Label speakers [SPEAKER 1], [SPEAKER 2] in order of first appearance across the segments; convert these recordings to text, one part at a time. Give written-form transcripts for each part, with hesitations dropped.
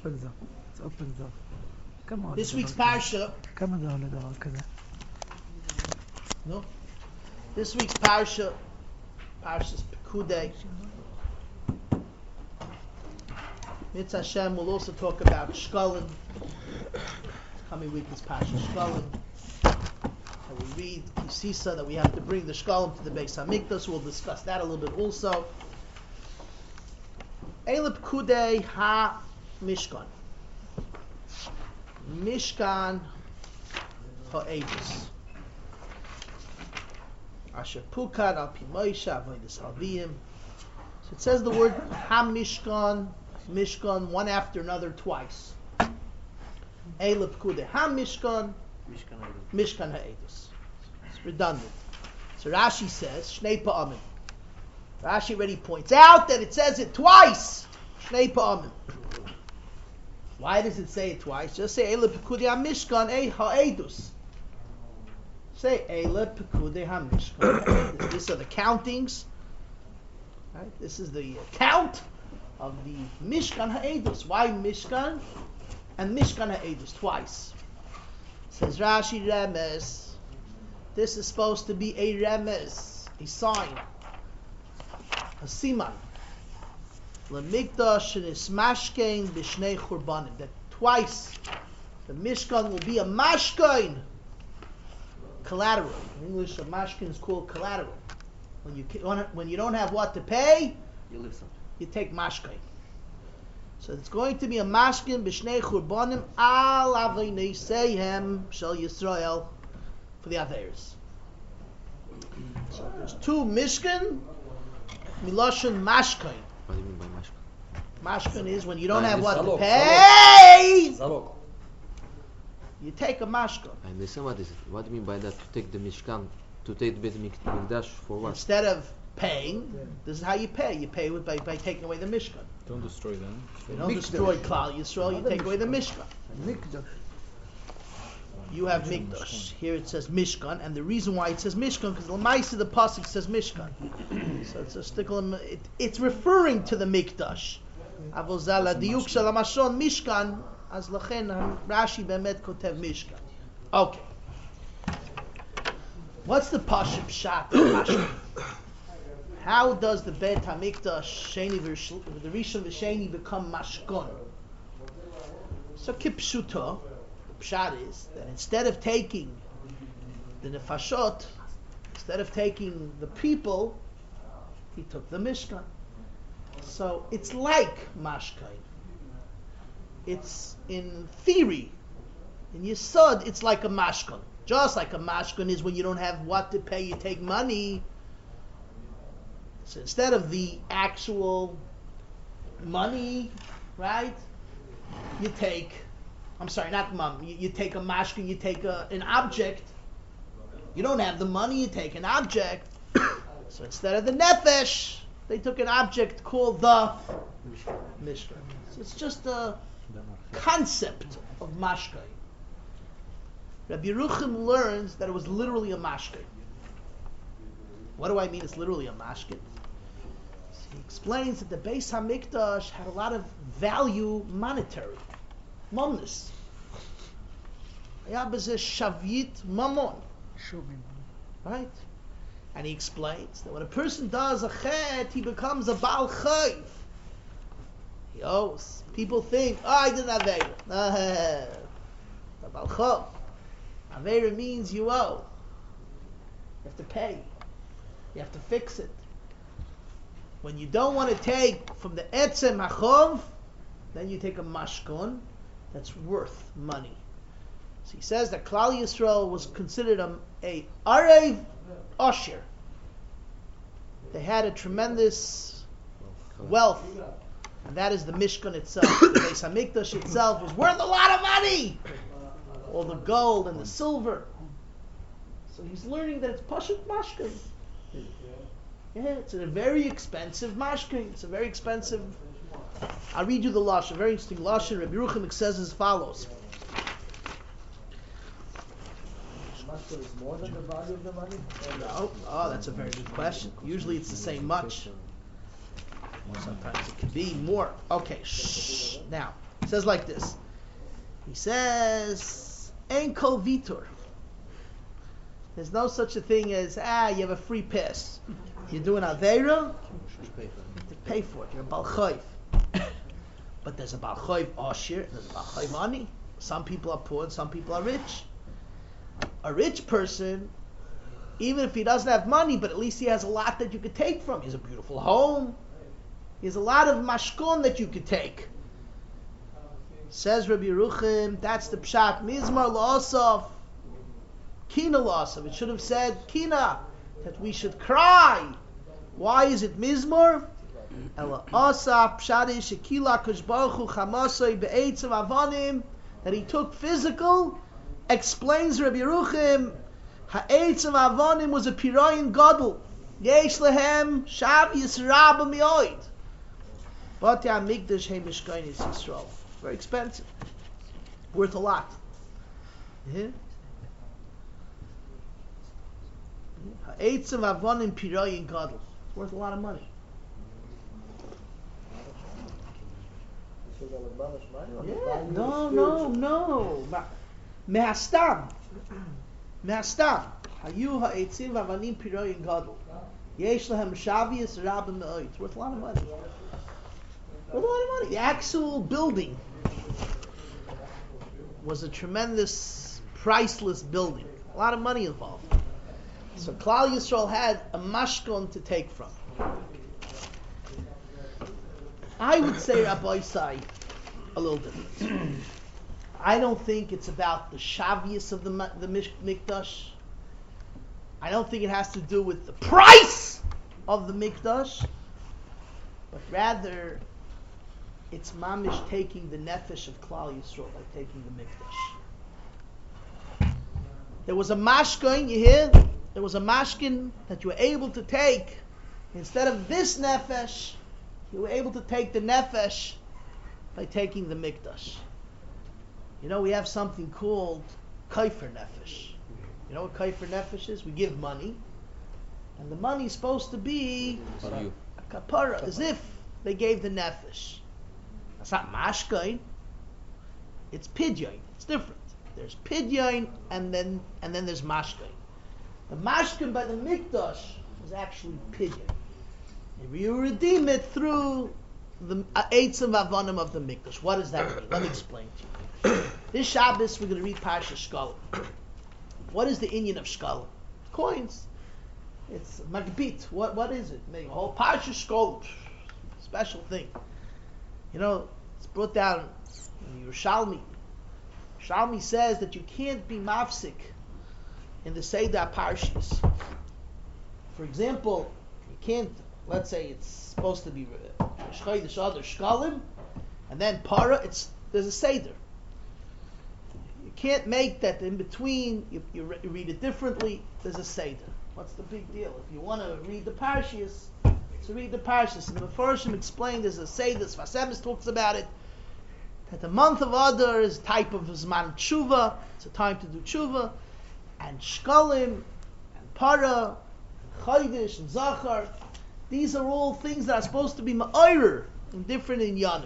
[SPEAKER 1] opens up. It opens up. Come on.
[SPEAKER 2] This week's parsha.
[SPEAKER 1] Come on,
[SPEAKER 2] No. This week's parsha's Pekudei. Mitzvah Hashem will also talk about Shkolin. Coming week is parsha Shkolin. And we read Kisisa that we have to bring the Shkolin to the Beis Hamikdash. We'll discuss that a little bit also. Eile Pekudei ha Mishkan. Mishkan ha'edus. Asher Pukad al Pi Moshe Avodas Halvim. So it says the word ha-mishkan, mishkan, one after another twice. Eile Pekudei ha-mishkan, mishkan ha'edus. It's redundant. So Rashi says, Shnei Pa'amim. Rashi already points out that it says it twice. Shnei Pa'amim. Why does it say it twice? Just say Eile Pekudei ha-mishkan ha'edus. Say Eile Pekudei ha-mishkan. These are the countings. Right? This is the count of the Mishkan ha'edus. Why Mishkan? And Mishkan ha'edus twice. Says Rashi Remes. This is supposed to be a Remes, a sign, a siman. L'mikdash nismashkein b'shnei churbanim. That twice the Mishkan will be a mashkein. Collateral. In English, a mashkin is called collateral. When you don't have what to pay,
[SPEAKER 3] you leave something.
[SPEAKER 2] You take mashkin. So it's going to be a mashkin b'shnei churbanim al aveiniseihem shel Yisrael for the Averis. So there's two mishkan, miloshin mashkin.
[SPEAKER 3] What do you mean by mashkin?
[SPEAKER 2] Mashkin is when you don't have what to
[SPEAKER 4] Zalog,
[SPEAKER 2] pay.
[SPEAKER 4] Zalog.
[SPEAKER 2] You take a mashkin.
[SPEAKER 3] I understand what is it. What do you mean by that? To take the Mishkan, to take the Beit Mikdash for what?
[SPEAKER 2] Instead of paying, this is how you pay. You pay by taking away the mishkan.
[SPEAKER 4] Don't destroy them.
[SPEAKER 2] You don't destroy Klal Yisrael, you take away the mishkan. You have Mikdash. Here it says Mishkan, and the reason why it says Mishkan, because L'maisa the pasuk says Mishkan. So it's a stickle. It's referring to the Mikdash. Avozala diuk shalamashon Mishkan, as lachen Rashi bemet kotev Mishkan. Okay. What's the pashut pshat of Mashkan? How does the Beit Hamikdash Sheni the Rishon v'Sheni become Mashkon? So kipshuto. Pshat is that instead of taking the nefashot, instead of taking the people, he took the Mishkan. So it's like mashkain. It's in theory, in Yesod, it's like a mashkan. Just like a mashkan is when you don't have what to pay, you take money. So instead of the actual money, right, you take. I'm sorry, not mum. You take a mashkin, you take an object. You don't have the money, you take an object. So instead of the nefesh, they took an object called the mishkan. So it's just a concept of mashkin. Rabbi Yeruchim learns that it was literally a mashkin. What do I mean it's literally a mashkin? So he explains that the Beis HaMikdash had a lot of value monetary. Momness. Shavit mamon. Right? And he explains that when a person does a chet, he becomes a Baal Chayv. He owes. People think, I did an Aveira. The Baal Chayv. Aveira means you owe. You have to pay. You have to fix it. When you don't want to take from the Etzem HaChov, then you take a Mashkon that's worth money. So he says that Klal Yisrael was considered a Arev Osher. They had a tremendous wealth, and that is the Mishkan itself. The Beis Hamikdash itself was worth a lot of money. All the gold and the silver. So he's learning that it's Pashut Mashkan. Yeah, it's a very expensive mashkin. It's a very expensive. I'll read you the lashon. Very interesting lashon. Rabbi Yeruchim says as follows.
[SPEAKER 1] Mashkin is more than the value of the money?
[SPEAKER 2] No. Oh, that's a very good question. Usually it's the same much. Sometimes it can be more. Okay. Shh. Now, it says like this. He says, "Ein kol vitor." There's no such a thing as, you have a free pass. You're doing Aveira, you have to pay for it. You're a Baal Chayv. But there's a Baal Chayv Ashir, and there's a Baal Chayv Ani. Some people are poor and some people are rich. A rich person, even if he doesn't have money, but at least he has a lot that you could take from. He has a beautiful home. He has a lot of mashkon that you could take. Says Rabbi Yeruchim, that's the pshat. Mizmar la'asaf. Kina la'asaf. It should have said kina, that we should cry. Why is it mizmar? Ela asaf pshati shekila kashbachu chamasoi be'etzim avanim, that he took physical. Explains Rabbi Yeruchim, ha'etzim avanim was a pirayin gadol. Yesh lehem shav yisraba mi'oid. But ya mikdash he mishkaynis Yisrael. Very expensive. Worth a lot. Yeah? Ha'etzim avanim pirayin gadol. Worth a lot of money. Yeah, no. Me'astam. Hayu ha'etzim v'avanim piroyin gadol. Yesh lehem shavius rabim me'oid. It's worth a lot of money. The actual building was a tremendous, priceless building. A lot of money involved. So Klal Yisrael had a mashkon to take from. I would say, Rabbi Isai, a little different. I don't think it's about the shavius of the mikdash. I don't think it has to do with the price of the mikdash, but rather it's mamish taking the nefesh of Klal Yisrael by taking the mikdash. There was a mashkin, you hear? There was a mashkin that you were able to take. Instead of this nefesh, you were able to take the nefesh by taking the mikdash. You know, we have something called kaifer nefesh. You know what kaifer nefesh is? We give money, and the money is supposed to be a kapara, as if they gave the nefesh. That's not mashkain. It's pidyon. It's different. There's pidyon, and then there's mashkain. The mashkain by the mikdash is actually pidyon. You redeem it through the eitzim v'avonim of the mikdash. What does that mean? Let me explain to you. This Shabbos we're going to read Parsha Shkalim. What is the inyan of Shkalim? Coins. It's magbit. What is it? A whole Parsha Shkalim. Special thing. You know, it's brought down in Yerushalmi. Yerushalmi says that you can't be mafsik in the Seder Parshas. For example, you can't, let's say it's supposed to be Shchodesh Adar Shkalim, and then Para, there's a Seder. You can't make that in between, you read it differently, there's a Seder. What's the big deal? If you want to read the Parshas, so read the Parshas. And the Mefarshim explained there's a Seder, Sfasemis talks about it, that the month of Adar is a type of Zman Tshuva, it's a time to do Tshuva, and Shkalim, and Para, and Chodesh, and Zachar, these are all things that are supposed to be ma'orer in different inyanim.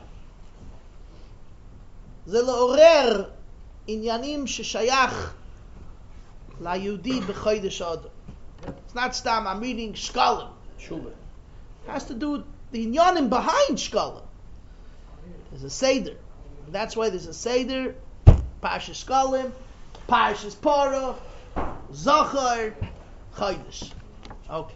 [SPEAKER 2] Ze le'orer inyanim sheshayach la'yudi b'chodesh Adar. It's not stam, I'm reading Shkalim. It has to do with the inyanim behind Shkalim. There's a Seder. And that's why there's a Seder, Parshas Shkalim, Parshas Para, Zachar, Chodesh. Okay.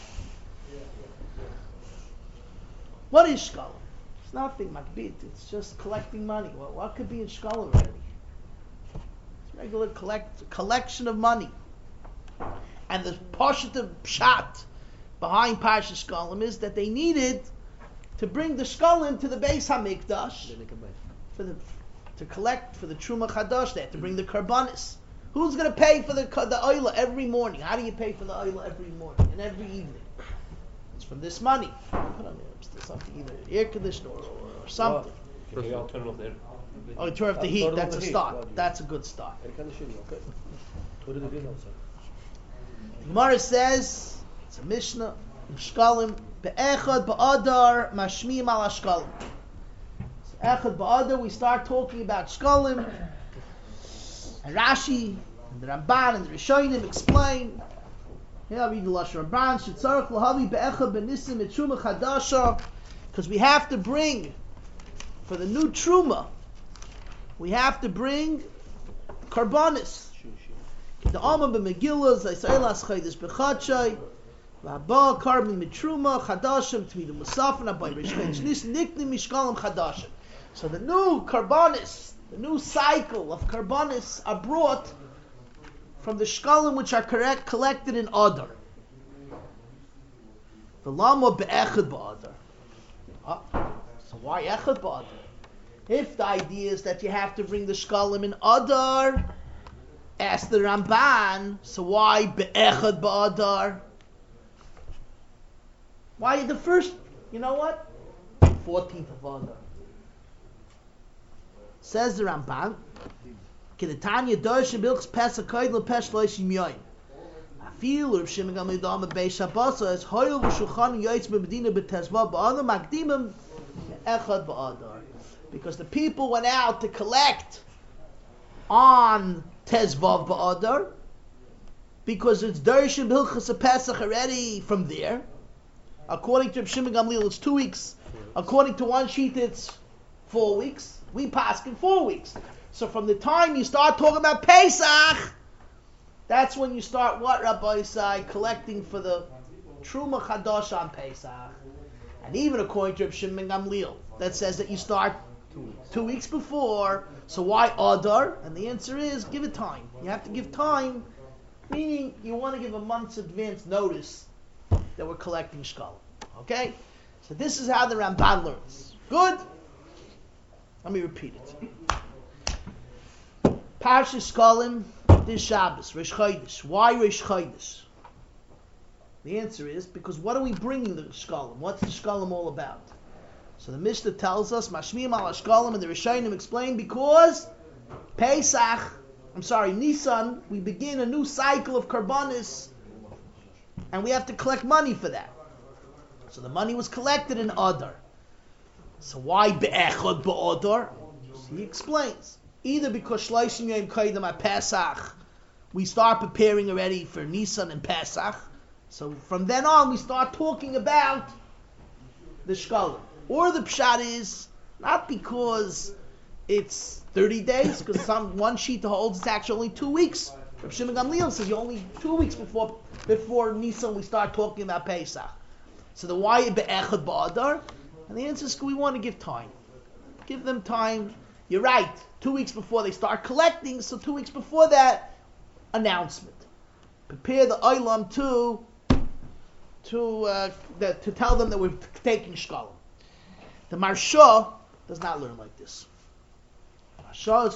[SPEAKER 2] What is Shkalim? It's nothing, Makbit. It's just collecting money. Well, what could be in Shkalim already? It's a regular collection of money. And the Pashat Pshat behind Parshas Shkalim is that they needed to bring the Shkalim to the Beis HaMikdash to collect for the Truma Chadash. They had to bring the Karbanis. Who's going to pay for the Oila every morning? How do you pay for the Oila every morning and every evening? It's from this money. Put on there something, either air conditioner or something.
[SPEAKER 4] Turn it off there.
[SPEAKER 2] Oh, turn off the heat. That's a start. That's a good start. Gemara says, it's a Mishnah, Shkalim, Be'echad Ba'adar Mashmiim Al Shkalim. Echad Ba'adar, we start talking about Shkalim, and Rashi, and the Ramban, and the Rishonim explain. Here I read the Lashon Ramban, Shetzarech Lahavi Be'echad B'Nisim Et Truma Chadasha, because we have to bring, for the new Truma, we have to bring Karbanis. The Alma B'Megillah, Zaysail Aschaydish B'Chadshai, V'Haba Karbin Mitruma, Chadashim, Tmidu Musafan, Abai Rishchaydish Nis, Nikni Mishkalim Chadashim. So the new Karbanis, the new cycle of Karbanis are brought from the Shkalim which are collected in Adar. The Lama Be'echad Ba'adar. So why Echad Ba'adar? If the idea is that you have to bring the Shkalim in Adar, ask the Ramban, so why Be'echad Ba'adar? Why the first, you know what? 14th of Adar. Says the Ramban, Kedetanya Dosh Bilks Pesach Koidel Pesh Loishim Yoim. Afil Rav Shimon Gamliel Dama Beis Shabbos as Hoyel V'Shulchan Yoitz B'Medina B'Tezvav Ba'adar Magdimim Echad Ba'adar. Because the people went out to collect on Tezvav Ba'adar, because it's Dershim Hilchas Pesach already from there. According to Rav Shimon Gamliel, it's 2 weeks. According to one sheet, it's 4 weeks. We pass in 4 weeks. So from the time you start talking about Pesach, that's when you start what, Rabbi Isai, collecting for the Truma Chadash on Pesach. And even according to Rav Shimon Gamliel, that says that you start 2 weeks before. So why Adar? And the answer is, give it time. You have to give time, meaning you want to give a month's advance notice that we're collecting Shkalim. Okay? So this is how the Ramban learns. Good? Let me repeat it. Parshas Shkalim, this Shabbos, Rosh Chodesh. Why Rosh Chodesh? The answer is, because what are we bringing the Shkalim? What's the Shkalim all about? So the Mishnah tells us, Mashmiim al Shkalim, and the Rishonim explain, because Nisan, we begin a new cycle of Karbanis, and we have to collect money for that. So the money was collected in Adar. So why Be'echad Ba'adar? So he explains. Either because Shloshim Yom Koydem at Pesach, we start preparing already for Nisan and Pesach. So from then on, we start talking about the Shkalim. Or the Pshat is, not because it's 30 days, because one sheet holds it's actually only 2 weeks. Rav Shimon Gamliel says you only 2 weeks before Nisan we start talking about Pesach. So the why Be'echad Ba'adar? And the answer is we want to give time. Give them time. You're right. 2 weeks before they start collecting, so 2 weeks before that, announcement. Prepare the Olam to tell them that we're taking Shkalim. The Marsha does not learn like this. Marsha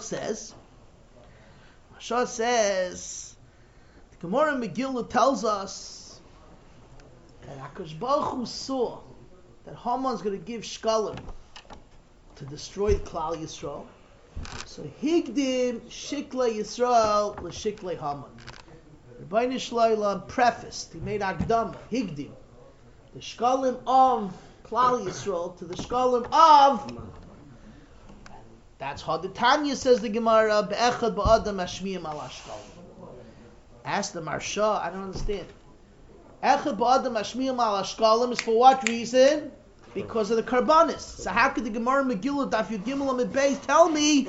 [SPEAKER 2] says, the Gemara in Megillah tells us that HaKadosh Baruch Hu saw that Haman's going to give Shkalim to destroy Klal Yisrael. So Higdim Shiklei Yisrael L'Shiklei Haman. Rebbeinu Shloim prefaced, he made Akdama, Higdim, the Shkalim of Klal Yisrael to the Shkalim of. That's how the Tanya says the Gemara, Be'echad Ba'adam Ashmiyim Al Shkalim. Ask the Marsha, I don't understand. Echad Ba'adam Ashmiyim Al Shkalim is for what reason? Because of the Karbanis. So how could the Gemara Megillah Daf Yud Gimel Amid Beis tell me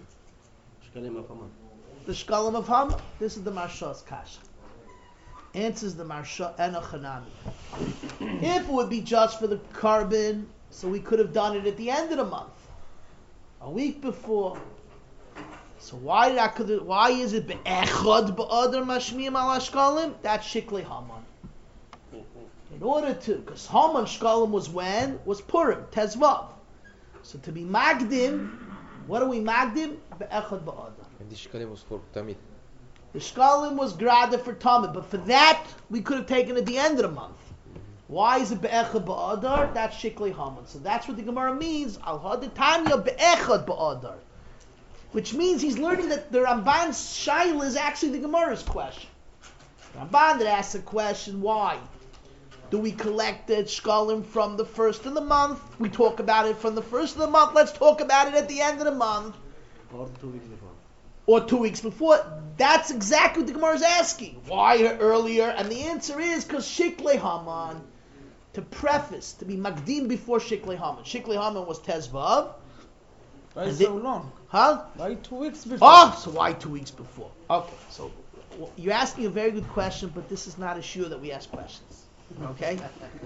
[SPEAKER 2] the Shkalim of Haman? This is the Marsha's Kasha. Answers the Marsha and a Chanami. If it would be just for the carbon, so we could have done it at the end of the month, a week before. So why is it Be'echad Ba'adar Mashmiyim Al Shkalim? That's Shiklei Haman. In order to, because Haman Shkalim was when? Was Purim, Tezvav. So to be Magdim, what are we Magdim? Be'echad Ba'adar.
[SPEAKER 3] And the Shkalim was for Tamid.
[SPEAKER 2] The Shkalim was Grada for Tamid, but for that, we could have taken at the end of the month. Why is it Be'echad Ba'adar? That's Shiklei Haman. So that's what the Gemara means. Al Haditanya Be'echad Ba'adar. Which means he's learning that the Ramban's Shaila is actually the Gemara's question. The Ramban that asks the question, why? Do we collect the shkalim from the first of the month? We talk about it from the first of the month. Let's talk about it at the end of the month.
[SPEAKER 1] Or 2 weeks before.
[SPEAKER 2] Or 2 weeks before. That's exactly what the Gemara is asking. Why earlier? And the answer is because Shiklei Haman, to preface, to be makdim before Shiklei Haman. Shiklei Haman was Tezvav.
[SPEAKER 1] Why so long?
[SPEAKER 2] Huh?
[SPEAKER 1] Why 2 weeks before?
[SPEAKER 2] Oh, so why 2 weeks before? Okay, so you're asking a very good question, but this is not a shiur that we ask questions. Okay?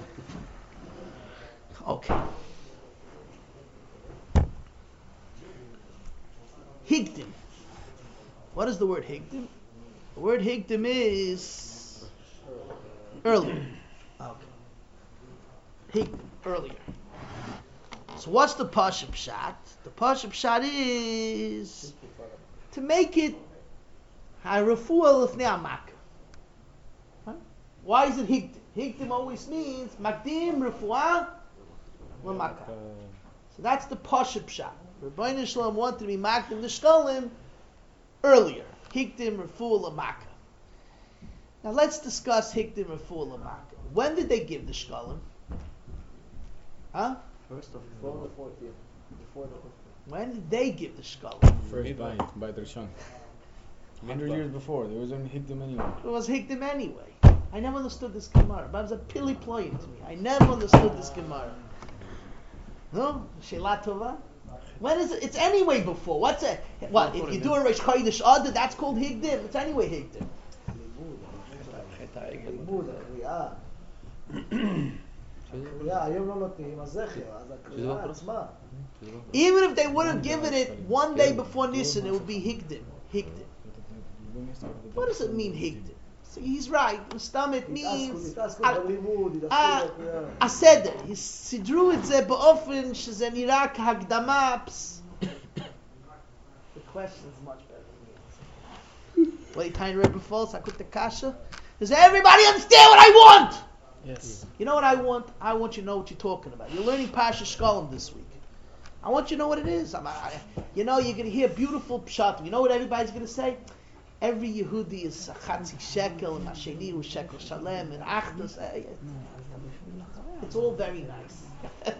[SPEAKER 2] Okay. Higdim. What is the word higdim? The word higdim is earlier. Okay. Higdim, earlier. So what's the Pashup Pshat? The Pashup Pshat is to make it Harefuah Lefnei Amaka. Why is it Higdim? Higdim always means Makdim Refuah L'Maka. So that's the Pashup Pshat. Rebbeinu Shalom wanted to be Makdim the Shkalim earlier. Higdim Refuah L'Maka. Now let's discuss Higdim Refuah L'Maka. When did they give the Shkalim? Huh?
[SPEAKER 1] First of before the 14th. Before the 15th.
[SPEAKER 2] When did they give the Shkalim?
[SPEAKER 4] First by the Rishon. 100 years before, there was only Higdim anyway.
[SPEAKER 2] It was Higdim anyway. I never understood this Gemara. But it was a pili ployim to me. I never understood this Gemara. No? Sheila Tova? When is it? It's anyway before. What's it? What? If you do a Rosh Chodesh Adar, that's called Higdim. It's anyway Higdim.
[SPEAKER 1] הקריאה, היום לא נותנים, אז זכר, אז הקריאה עצמה.
[SPEAKER 2] Even if they would have given it one day before Nisan, it would be Higdim. Higdim. What does it mean, Higdim? So he's right. Mustamit means Aseder. Sidru את זה באופן שזה נראה כהקדמה. The question is much better than the answer. What are you trying to read false? I put the kasha. Does everybody understand what I want?
[SPEAKER 4] Yes.
[SPEAKER 2] You know what I want? I want you to know what you're talking about. You're learning Pasha Shkalim this week. I want you to know what it is. You're going to hear beautiful pshat. You know what everybody's going to say? Every Yehudi is a chatzi shekel, and Hasheni is shekel shalem, and achdus. It's all very nice.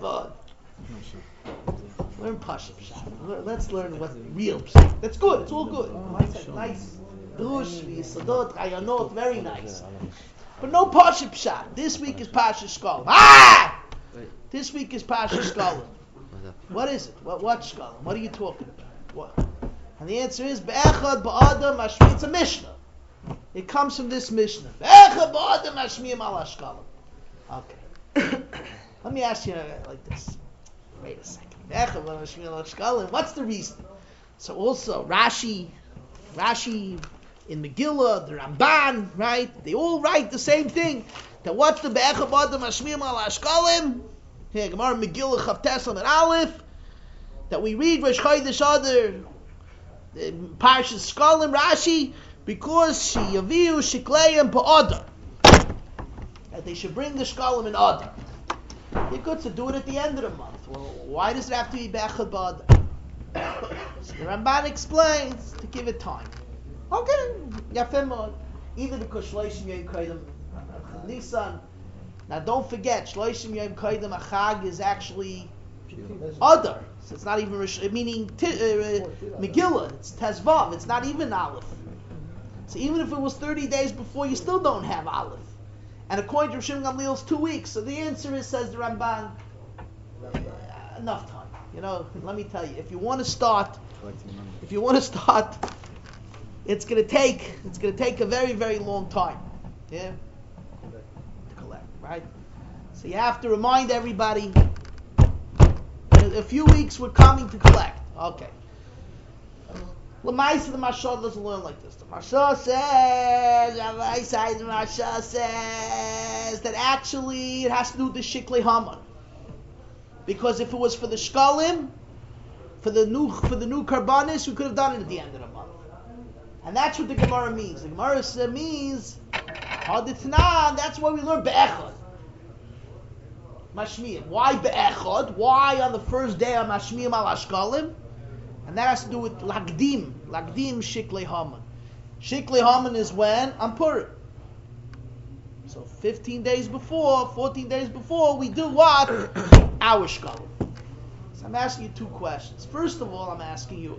[SPEAKER 2] Learn Pasha pshat. Let's learn what real pshat. That's good. It's all good. Nice. Drush, Yisodot, Chayanot, very nice. But no Pasha pshat. This week is Pasha Shkalim. This week is Pasha Shkalim. What is it? What Shkalim? What are you talking about? What? And the answer is Be'echad Ba'adam Hashmi. It's a Mishnah. It comes from this Mishnah. Be'echad Ba'adam Hashmi Al Hashkalim. Okay. Let me ask you like this. Wait a second. Be'echad Ba'adam Hashmi Al Hashkalim. What's the reason? So also Rashi in Megillah, the Ramban, right? They all write the same thing. That what's the Be'echad Ba'adam Hashmi Al Hashkalim? Here, Gemara Megillah Chavtes and Aleph. That we read Rosh Chodesh Adar. Parshas Shkalim Rashi, because she yaviu shikleim ba'adar, that they should bring the Shkalim in Adar. You're good to do it at the end of the month. Well, why does it have to be Be'echad Ba'adar? So the Ramban explains to give it time. Okay, yafem mod. Either because Shloshim Yom Kodim Nisan. Now don't forget, Shloshim Yom Kodim Achag is actually Adar. So it's not even meaning Megillah. It's Tezvav. It's not even Aleph. So even if it was 30 days before, you still don't have Aleph. And according to Rav Shimon Gamliel, it's 2 weeks. So the answer is, says the Ramban, enough time. You know, let me tell you, if you want to start, it's going to take a very, very long time. Yeah, to collect, right? So you have to remind everybody. A few weeks we're coming to collect. Okay. L'maisa, the Mashal doesn't learn like this. The Mashal says that actually it has to do with the Shiklei Haman. Because if it was for the Shkalim, for the new Karbanis, we could have done it at the end of the month. And that's what the Gemara means. The Gemara means Haditnan, that's why we learn Be'echad. Mashmiyim. Why Be'echad? Why on the first day of Mashmiyim al Ashkalim? And that has to do with Lagdim. Lagdim Shiklei Haman. Shiklei Haman is when? On Purim. So 15 days before, 14 days before, we do what? Our shkalim. So I'm asking you two questions. First of all, I'm asking you,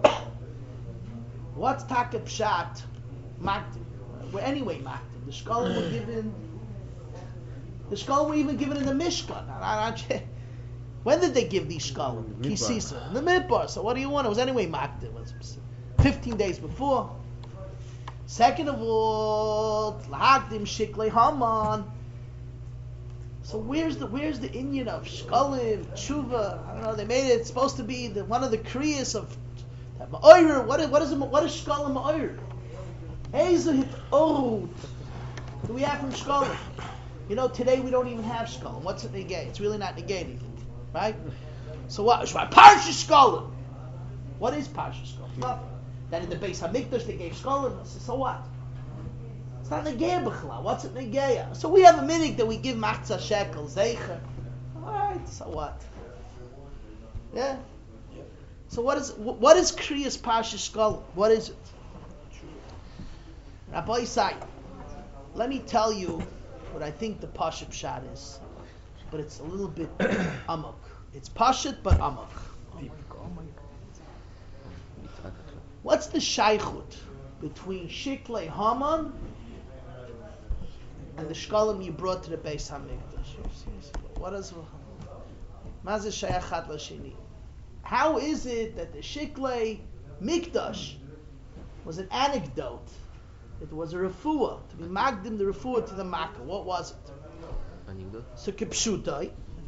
[SPEAKER 2] what's Taka Pshat Makdim? Well, anyway, Makdim. The shkalim were given. The shkalim were even given in the Mishkan. When did they give these shkalim? Kisisa. In the Midbar. So what do you want? It was anyway Makdim. It was 15 days before. Second of all, Lahakdim Shiklei Haman. So where's the inyan of shkalim, tshuva? I don't know. They made it. It's supposed to be one of the kriyas of ma'ir. What is shkalim ma'ir? Eizah hit'orut do we have from shkalim? You know, today we don't even have shkalim. What's it negate? It's really not negating, right? So what? Parsha shkalim. What is parsha shkalim? Nothing. That in the Beis Hamikdash they gave shkalim. So what? It's not negaya b'chala. What's it negaya? So we have a minhag that we give machzah shekel zeicher. All right. So what? Yeah. So what is kriyas parsha shkalim? What is it? Rabbi Isai, let me tell you what I think the Pashat Pshat is, but it's a little bit amok. It's Pashat but amok. What's the shaychut between Shiklei Haman and the shkalim you brought to the Beis Hamikdash? What is Mazeh shayachat l'sheni? How is it that the Shiklei Mikdash was an anecdote? It was a refuah, to be magdim the refuah to the makkah. What was it?
[SPEAKER 3] Anecdote?
[SPEAKER 2] So kipshutai.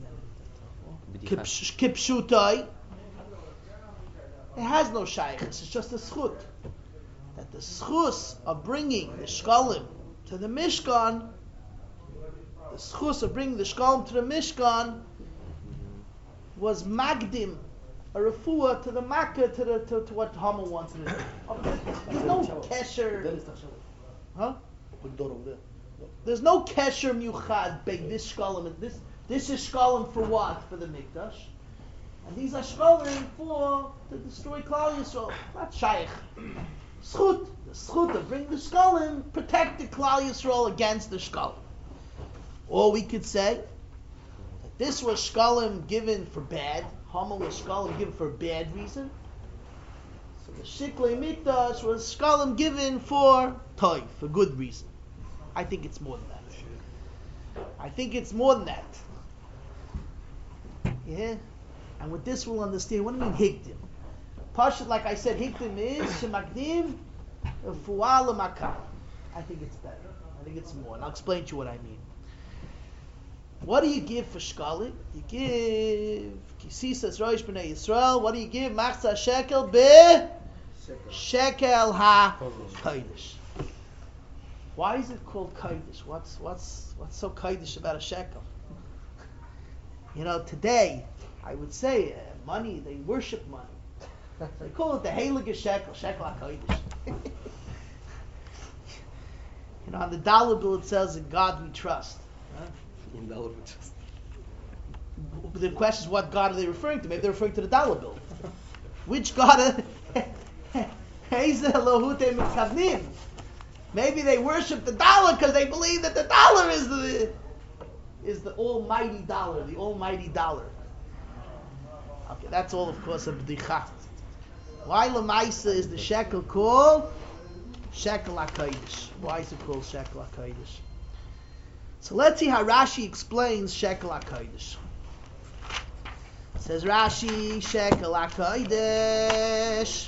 [SPEAKER 2] Kipshutai. It has no shaykhs. It's just a schut. That the schus of bringing the shkalim to the Mishkan, the schus of bringing the shkalim to the Mishkan was magdim, a refuah to the makkah, to what Haman wanted to do. There's no kesher. Huh? There's no kesher muchad beg this shkalim. This is shkalim for what? For the mikdash, and these are shkalim to destroy Klal Yisrael. Not shaykh. Schut, the schut of bring the shkalim, protect the Klal Yisrael against the shkalim. Or we could say that this was shkalim given for bad. Haman was shkalim given for a bad reason. So the Shiklei Mikdash was shkalim given for toy, for good reason. I think it's more than that. Yeah? And with this we'll understand, what do you mean hikdim? Pashat, like I said, hikdim is shemakdim fu'al l'makah. I think it's better. I think it's more. And I'll explain to you what I mean. What do you give for shkalim? You give kisisas roish b'nei Yisrael. What do you give? Machzah shekel shekel ha kodesh. Why is it called kodesh? What's so kodesh about a shekel? You know, today I would say money. They worship money. They call it the heilige shekel ha kodesh. You know, on the dollar bill it says, "In God we trust." The question is, what God are they referring to? Maybe they're referring to the dollar bill. Which God? Maybe they worship the dollar because they believe that the dollar is the almighty dollar, the almighty dollar. Okay, that's all, of course, a b'dicha. Why lemaisa is the shekel called shekel HaKodesh? Why is it called shekel HaKodesh? So let's see how Rashi explains shekel HaKodesh. Says Rashi, shekel HaKodesh.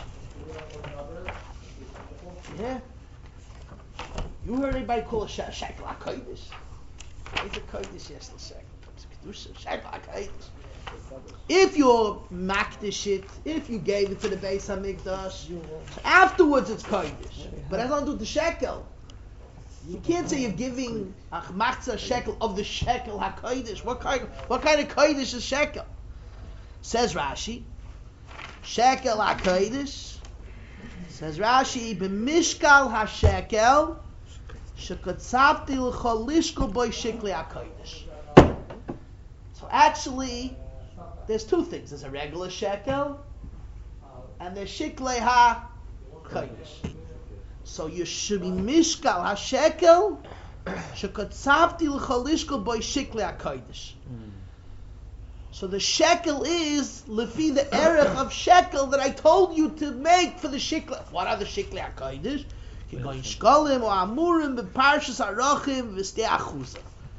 [SPEAKER 2] Yeah. You heard anybody call it shekel HaKodesh? Why is it Kodesh? Yes, the shekel. It's kedusha. Shekel HaKodesh. If you makdish it, if you gave it to the Beis Hamikdash, afterwards it's Kodesh. But that's not do with the shekel. You can't say you're giving a machzah shekel of the shekel HaKodesh. What kind of Kodesh is shekel? Says Rashi, shekel HaKodesh. Says Rashi, b'mishkal HaShekel shekatzavti l'chol lishkol boi shekli HaKodesh. So actually, there's two things. There's a regular shekel, and there's sheklei HaKodesh. So you should be mishkal HaShekel Shekatzavti l'chalishko boy shikli hakodesh. So the shekel is lefi the erech of shekel that I told you to make for the shikli. What are the shikli hakodesh? Kigoyin shkolim or amurim beparshas arachim v'stei achusa.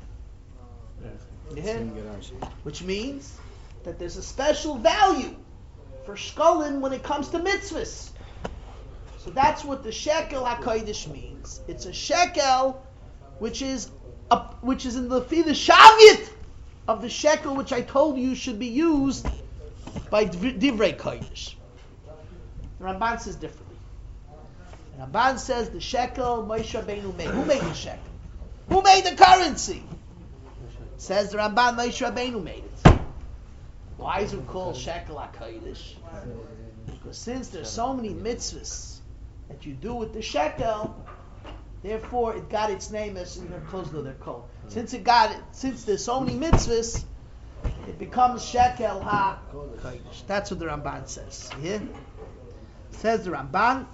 [SPEAKER 2] Which means that there's a special value for shkolim when it comes to mitzvahs. So that's what the shekel hakodesh means. It's a shekel which is in the shavit of the shekel which I told you should be used by divrei kodesh. The Ramban says differently. The Ramban says the shekel Moshe Rabbeinu made. Who made the shekel? Who made the currency? Says the Ramban Moshe Rabbeinu made it. Why is it called shekel hakodesh? Because since there's so many mitzvahs that you do with the shekel, therefore it got its name as in their clothes though they're called. Since there's so many mitzvahs, it becomes shekel ha-kodesh. That's what the Ramban says. Yeah? Says the Ramban.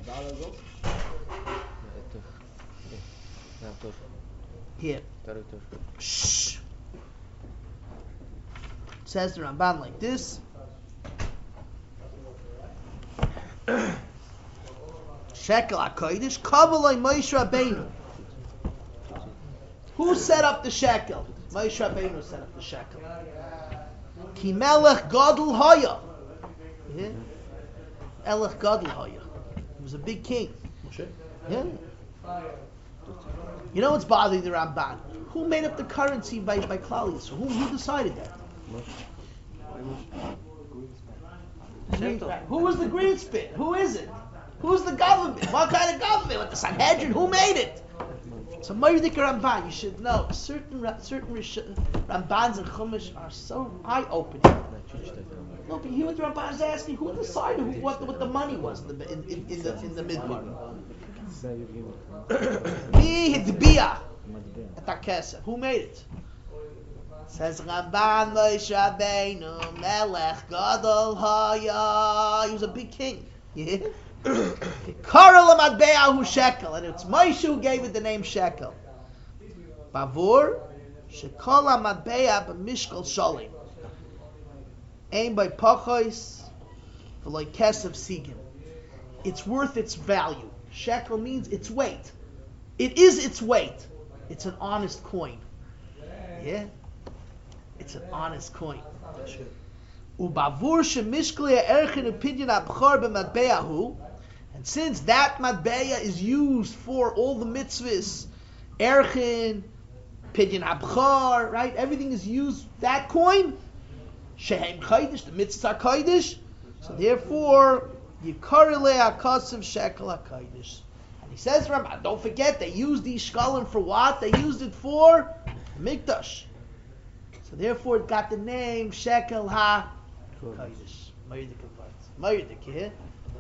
[SPEAKER 2] Here. Shh. Says the Ramban like this. Shekel HaKodesh, Kavalai Moshe Rabbeinu. Who set up the shekel? Moshe Rabbeinu set up the shekel. Ki melech gadol haya. Elech gadol haya. He was a big king. Yeah. You know what's bothering the Ramban? Who made up the currency by Klal Yisrael? Who decided that? Who was the green spin? Who is it? Who's the government? What kind of government? What, the Sanhedrin? Who made it? So Mayudik Ramban, you should know, certain Rambans and Chumash are so eye-opening. No, but here what the Ramban is asking, who decided what the money was in the Midbar? Mi Hidbiya at Akesa. Who made it? Says Ramban Moshe Rabbeinu Melech Gadol Haya. He was a big king. Yeah. Karel Amadbeahu Shekel, and it's Moshe who gave it the name Shekel. Bavur Shekol Amadbea b'Mishkal Shalim. Aim by Pachos for like Kesef Sigim. It's worth its value. Shekel means its weight. It is its weight. It's an honest coin. Yeah? It's an honest coin. Ubavur shemishkli erchin upinyan abchar b'matbeahu, and since that matbeya is used for all the mitzvahs, erchin, pinyan abchar, right? Everything is used. That coin, shehem chaydish, the mitzvahs are chaydish. So therefore, yikarele akasim shekel hakaydish. And he says, Ramah, don't forget they used these shkalim for what? They used it for mikdash. So therefore, it got the name shekel ha. Kodesh. Mayudik advice. Mayudik, you hear?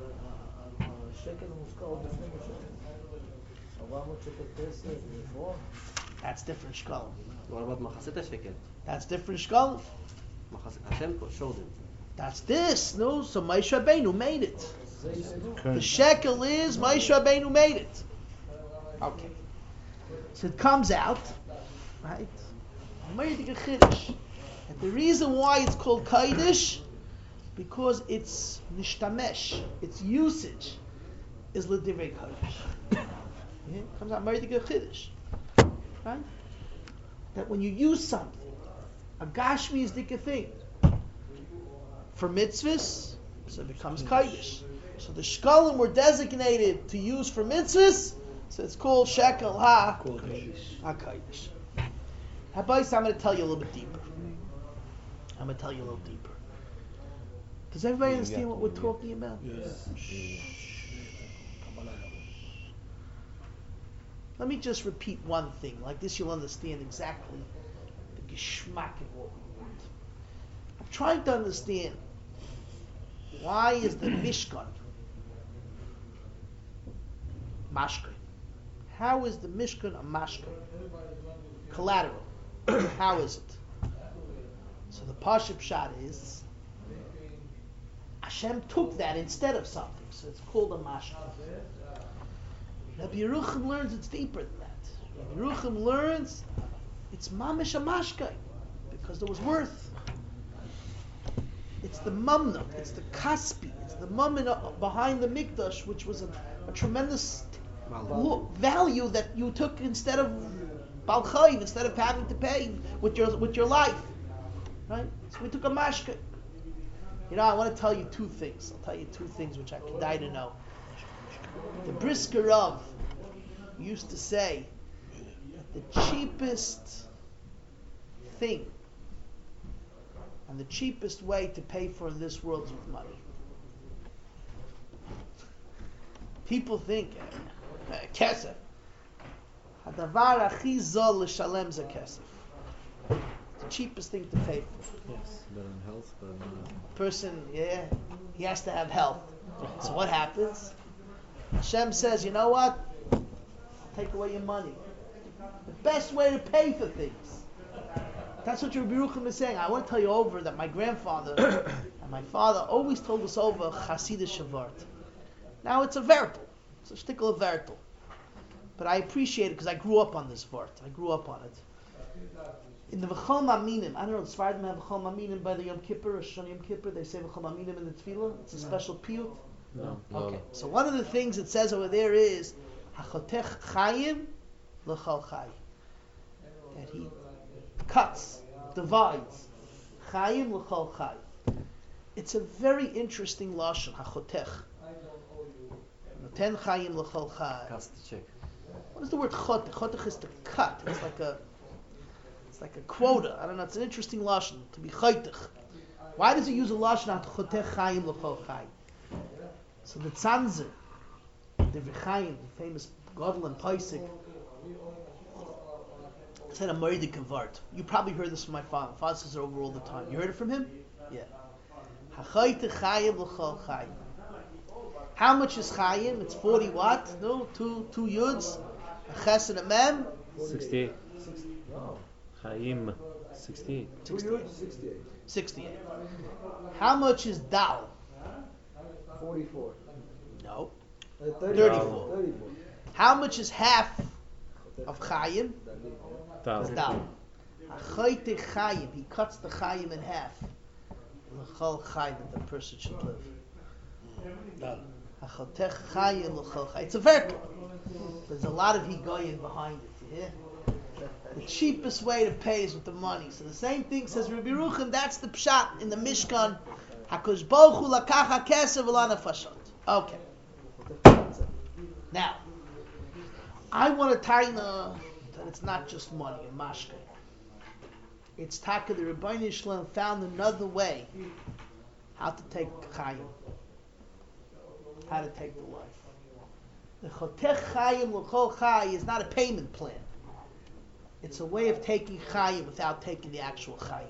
[SPEAKER 2] That's different shkalim.
[SPEAKER 5] What about Machaseta shekel?
[SPEAKER 2] That's different shkalim.
[SPEAKER 5] Hashem showed him.
[SPEAKER 2] That's this, no? So Moshe Rabbeinu made it. The shekel is Moshe Rabbeinu made it. Okay. So it comes out, right? Mayudik Chiddush. And the reason why it's called Kodesh, because it's nishtamesh, its usage is l'divrei kodesh. Yeah? It comes out Mayudik Chiddush, right? That when you use something, a gashmi is the thing for mitzvahs, so it becomes kodesh. So the shkalim were designated to use for mitzvahs, so it's called shekel ha kodesh. Habayis, I'm going to tell you a little bit deeper. Does everybody understand what we're talking about? Yes. Let me just repeat one thing. Like this you'll understand exactly the geschmack of what we want. I'm trying to understand, why is the Mishkan mashkan? How is the Mishkan a mashkan? Collateral. How is it? So the Pashup Pshat is Hashem took that instead of something, so it's called a mashkan. Rabbi Yerucham learns it's deeper than that. Yeruchim learns it's mamish amashkai because there was worth. It's the mamna, it's the kaspi, it's the mamna behind the mikdash, which was a tremendous value that you took instead of balchayim, instead of having to pay with your life, right? So we took a mashka. You know, I want to tell you two things. I'll tell you two things which I could die to know. The Brisker Rav used to say that the cheapest thing and the cheapest way to pay for in this world is with money. People think kesef. Hadavar achi zol l'shalem ze kesef. The cheapest thing to pay for.
[SPEAKER 4] Yes, better than health, better than
[SPEAKER 2] Person, he has to have health. So what happens? Hashem says, you know what? I'll take away your money. The best way to pay for things. That's what Rabbi Yerucham is saying. I want to tell you over that my grandfather and my father always told us over Chasidish Shavart. Now it's a vertel. It's a shtickle of vertel. But I appreciate it because I grew up on this vart. I grew up on it. In the V'chol Maminim, I don't know, the Sfardim have V'chol Maminim by the Yom Kippur, Rosh Hashanah Yom Kippur, they say V'chol Maminim in the Tefillah. It's a special piyut.
[SPEAKER 4] No.
[SPEAKER 2] Okay. So one of the things it says over there is Hachotech Chayim L'chol Chay. That he cuts, divides. Chayim L'chol Chay. It's a very interesting lashon, Hachotech. Noten Chayim L'chol Chay.
[SPEAKER 5] Cuts the chick.
[SPEAKER 2] What is the word chotech? Chotech is to cut. It's like a quota. I don't know. It's an interesting lashon to be chaytech. Why does he use a lashon at chotech chayim l'chol chay? So the Tzanzer, the V'chaim, the famous Gadol and Paisik, said a Moridik Vart. You probably heard this from my father. Father says it over all the time. You heard it from him? Yeah. Hachaytech chayim l'chol chay. How much is chayim? It's 40 what? No, two yuds, a ches and a mem.
[SPEAKER 6] 68. Chaim, 68.
[SPEAKER 2] 68. How much is dal?
[SPEAKER 1] 44.
[SPEAKER 2] No.
[SPEAKER 1] 34.
[SPEAKER 2] How much is half of chayim?
[SPEAKER 6] Dal.
[SPEAKER 2] Dal. Achayte chayim. He cuts the chayim in half. L'chol chay that the person should live. Dal. Achotech chayim l'chol chay. It's a vertical. There's a lot of higoyin behind it. Yeah? The cheapest way to pay is with the money. So the same thing says Rabbi Yerucham. That's the pshat in the Mishkan. Hakosh Baruch Hu lakacha kesev v'la nefashot. Okay. Now, I want to tie that it's not just money and mashke. It's taka the Rebbeinu Shlem found another way how to take chayim, how to take the life. The chotech chayim l'chol chay is not a payment plan. It's a way of taking chayim without taking the actual chayim.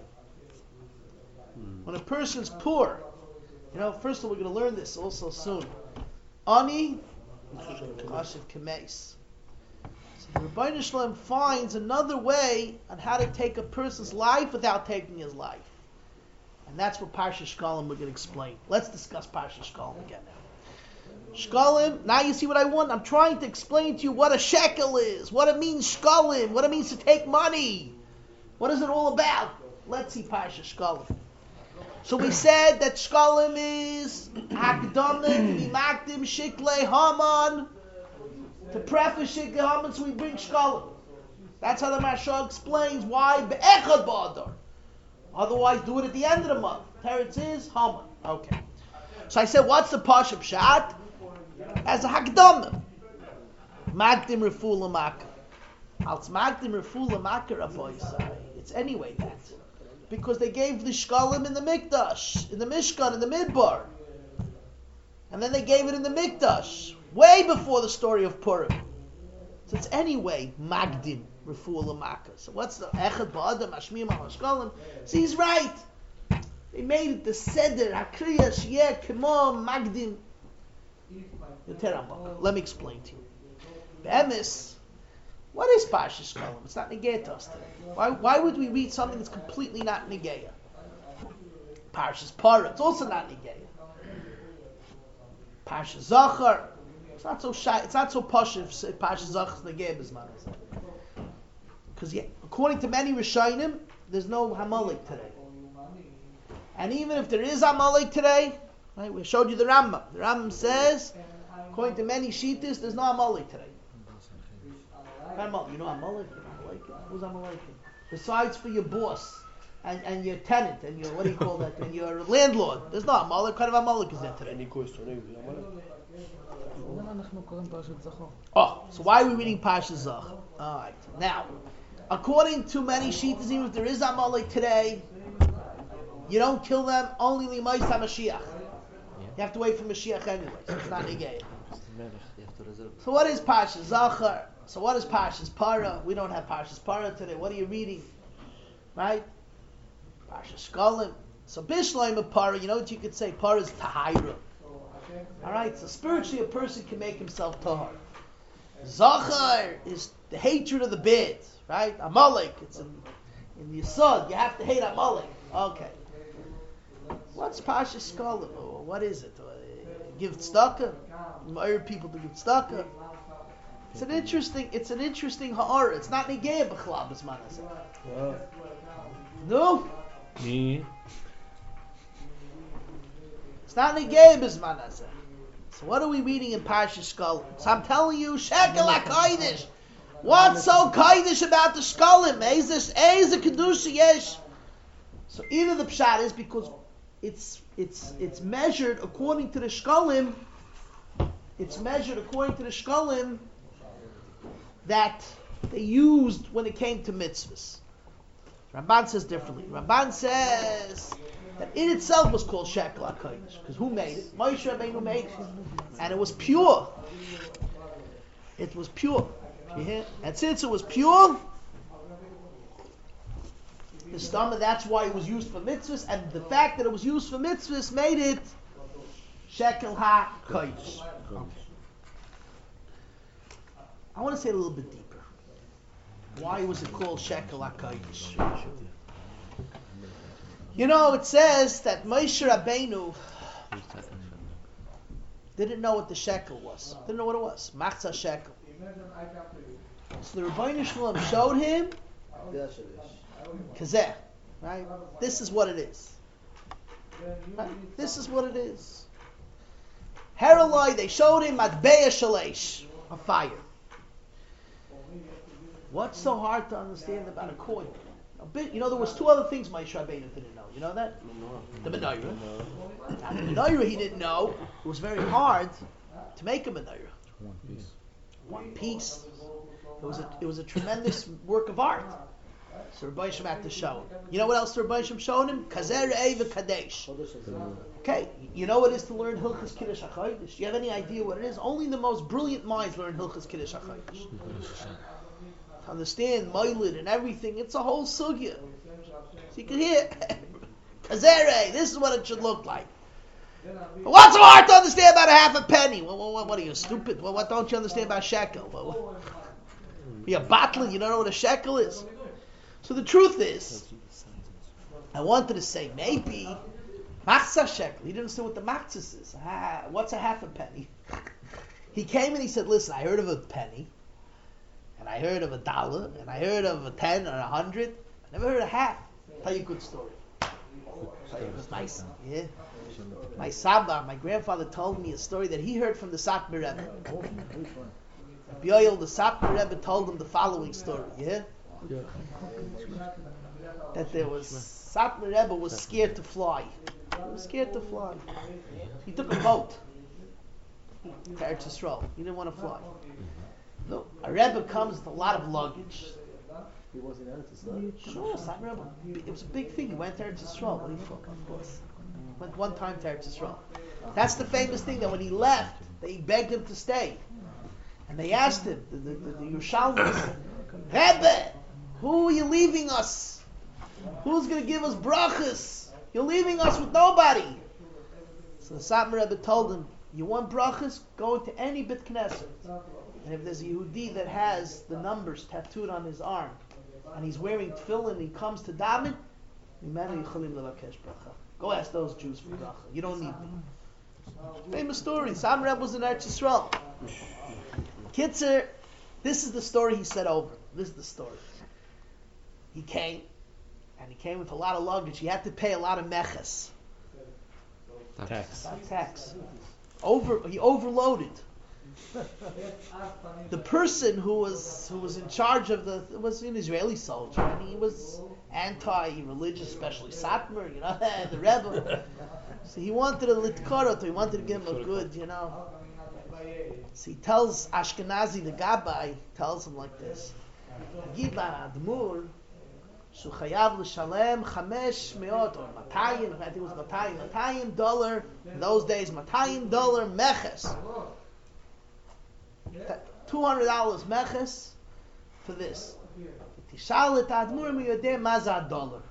[SPEAKER 2] When a person's poor, first of all, we're going to learn this also soon. Ani, kashiv kemeis. So the Rebbeinu Shalom finds another way on how to take a person's life without taking his life. And that's what Parsha Shkalim we're going to explain. Let's discuss Parsha Shkalim again now. Shkalim, now you see what I want? I'm trying to explain to you what a shekel is, what it means shkalim, what it means to take money. What is it all about? Let's see Parsha Shkalim. So we said that shkalim is hakdamah, to be makdim, shiklei haman, to preface shiklei haman, so we bring shkalim. That's how the Maharsha explains why be'echad ba'adar. Otherwise, do it at the end of the month. Teretz is haman. Okay. So I said, what's the Pasha Pshat? As a hakdamah. Magdim refulah makar. Als magdim refulah makar avoisai. It's anyway that. Because they gave the shkalim in the mikdash, in the mishkan, in the midbar. And then they gave it in the mikdash. Way before the story of Purim. So it's anyway magdim refulah makar. So what's the echad ba'adam ashmiyam ha'shkalim? So he's right. They made it the seder hakriya sheyeh kemo magdim. Let me explain to you. Be'emes, what is Parsha Shkalim? It's not negaya to us today. Why would we read something that's completely not negaya? Parsha's Parah, it's also not negaya. Parsha Zachar, it's not so shy. It's not so posh if Parsha Zachar is negaya b'zman. Because according to many Rishonim, there's no Hamalek today. And even if there is Hamalek today, right, we showed you the Rambam. The Rambam says, according to many Shittas, there's no Hamalek today. You know Amalek? Who's Amalek? Besides for your boss and your tenant and your, what do you call that? And your landlord. There's no Amalek. What kind of Amalek is there today? Oh, so why are we reading Parshas Zach? Alright. Now, according to many Shittas, even if there is Amalek today, you don't kill them only Limais HaMashiach. You have to wait for Mashiach anyway. So it's not negay. So what is Parshas Zachar? So what is Parshas Para? We don't have Parshas Para today. What are you reading? Right? Parshas Shkalim. So Bishloim of Para, you know what you could say? Para is Tahira. Alright, so spiritually a person can make himself Tahar. Zachar is the hatred of the bid. Right? Amalek. It's in the Yisod. You have to hate Amalek. Okay. What's Parshas Shkalim? What is it? Give tzedakah? Admire people to give tzedakah? It's an interesting ha'ara. It's not negaya b'chlal b'zman hazeh. No?
[SPEAKER 6] Me?
[SPEAKER 2] It's not negaya b'zman hazeh. So what are we reading in Parshas Shkalim? So I'm telling you, shekel ha'kodesh. What's so kodesh about the Shkalim? Eiz kedusha yesh. So either the pshat is because it's measured according to the Shkalim. It's measured according to the Shkalim that they used when it came to mitzvahs. Ramban says differently. Ramban says that it itself was called Shekel HaKodesh. Because who made it? Moshe Rabbeinu made it. And it was pure. It was pure. You hear? And since it was pure, the stomach, that's why it was used for mitzvahs. And the fact that it was used for mitzvahs made it Shekel HaKodesh. I want to say it a little bit deeper. Why was it called Shekel HaKodesh? You know, it says that Moshe Rabbeinu didn't know what the shekel was. Didn't know what it was. Machzah shekel. So the Rebbeinu Shalom showed him Kazeh. Right? This is what it is. Right? This is what it is. Heraloi, they showed him Matbeya Shalesh, a fire. What's so hard to understand about a coin? You know, there was two other things Moshe Rabbeinu didn't know. You know that? The menorah. Now, the menorah he didn't know. It was very hard to make a menorah. One piece. It was a tremendous work of art. So Rabbi Shem had to show him. You know what else Rabbi Shem showed him? Kazer Eva Kadesh. Okay, you know what it is to learn Hilchas Kiddush HaChodesh? Do you have any idea what it is? Only the most brilliant minds learn Hilchas Kiddush HaChodesh. To understand Moilid and everything, it's a whole sugya. So you can hear Kazere, this is what it should look like. But what's so hard to understand about a half a penny? What are you, stupid? What don't you understand about shekel? You're battling, you don't know what a shekel is. So the truth is, I wanted to say maybe Machzah shekel. He didn't understand what the Machzah is. What's a half a penny? He came and he said, listen, I heard of a penny, and I heard of $1, and I heard of a 10 or 100. I never heard of half. I'll tell you a good story. It was nice. Yeah. My Saba, my grandfather, told me a story that he heard from the Satmar Rebbe. Bioil, the Satmar Rebbe, told him the following story. Yeah. That there was Satmar Rebbe was scared to fly. He was scared to fly. He took a boat to Eretz Yisrael. He didn't want to fly. No, a Rebbe comes with a lot of luggage.
[SPEAKER 1] He was in Eretz Yisrael?
[SPEAKER 2] Sure, Satmar Rebbe. It was a big thing. He went to Eretz Yisrael. What do you fuck, of course. Went one time to Eretz Yisrael. That's the famous thing, that when he left, they begged him to stay. And they asked him, the Yerushalmis, Rebbe, who are you leaving us? Who's going to give us brachas? You're leaving us with nobody. So the Satmar Rebbe told him, you want brachas? Go into any Beit Knesset. And if there's a Yehudi that has the numbers tattooed on his arm, and he's wearing tefillin, and he comes to daven, go ask those Jews for bracha. You don't need me. Famous story. Satmar Rebbe was in Eretz Yisrael. Kitzer, this is the story he said over. This is the story. he came, and he came with a lot of luggage. He had to pay a lot of meches,
[SPEAKER 6] Tax.
[SPEAKER 2] tax. He overloaded. The person who was in charge of was an Israeli soldier, and he was anti-religious, especially Satmar, the Rebbe. So he wanted a litkorot, he wanted to give him a good, So he tells Ashkenazi, the Gabbai, tells him like this: Giba Admur, Shuchayav l'shalem 500 or 200, I think it was $200 in those days, $200 meches. $200 meches for this. Tishal et Admur mi yodeh ma ze $1.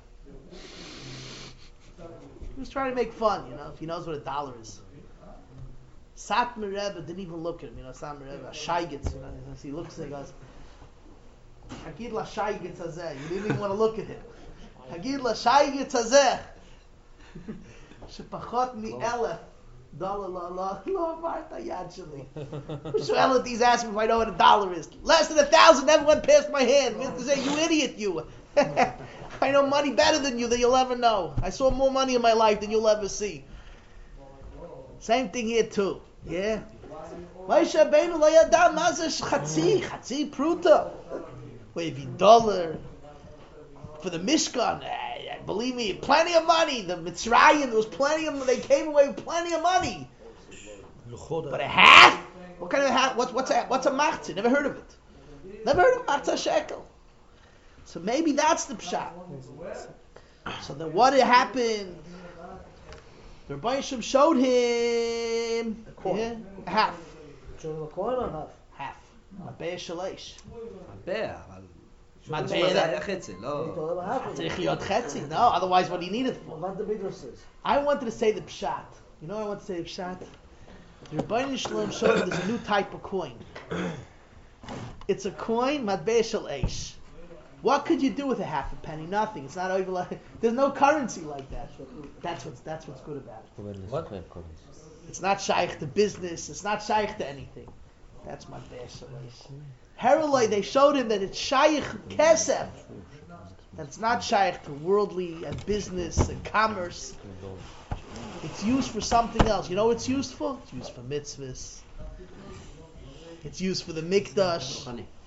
[SPEAKER 2] He was trying to make fun, if he knows what $1 is. Satmar Rebbe didn't even look at him, Satmar Rebbe, a shaygitz, he looks and he goes, Hagid la shaygitz hazeh. You didn't even want to look at him. Hagid la shaygitz hazeh. Shepachot mi $1,000 lo amarta yad sheli. Shmuel asked me if I know what $1 is. Less than 1,000 never went past my hand. Mr. Say, you idiot, you. I know money better than you, than you'll ever know. I saw more money in my life than you'll ever see. Same thing here too. Yeah. Moshe Rabbeinu lo yada ma ze chatzi pruta. Wait, $1 for the Mishkan, believe me, plenty of money. The Mitzrayim, there was plenty of. They came away with plenty of money. But a half? What kind of half? What's a machzah? Never heard of it. Never heard of machzah shekel. So maybe that's the pshat. So then what had happened? The Rebbe Yisham showed him half.
[SPEAKER 1] Showed him a coin or half?
[SPEAKER 2] Half. Mabeh shalish.
[SPEAKER 5] מה זה היה חצי, לא...
[SPEAKER 2] צריך להיות חצי. No, otherwise what do you need it for?
[SPEAKER 1] What the Midrash says.
[SPEAKER 2] I wanted to say the pshat. You know what I want to say the pshat? The Rebbeinu Shalom showed me there's a new type of coin. It's a coin, matbeh shel eish. What could you do with a half a penny? Nothing. It's not over. There's no currency like that. That's what's good about it.
[SPEAKER 3] What?
[SPEAKER 2] It's not shaykh to business. It's not shaykh to anything. That's matbeh shel eish. Herolai, they showed him that it's shaykh kesef. That it's not shaykh to worldly and business and commerce. It's used for something else. You know what it's used for? It's used for mitzvahs. It's used for the mikdash.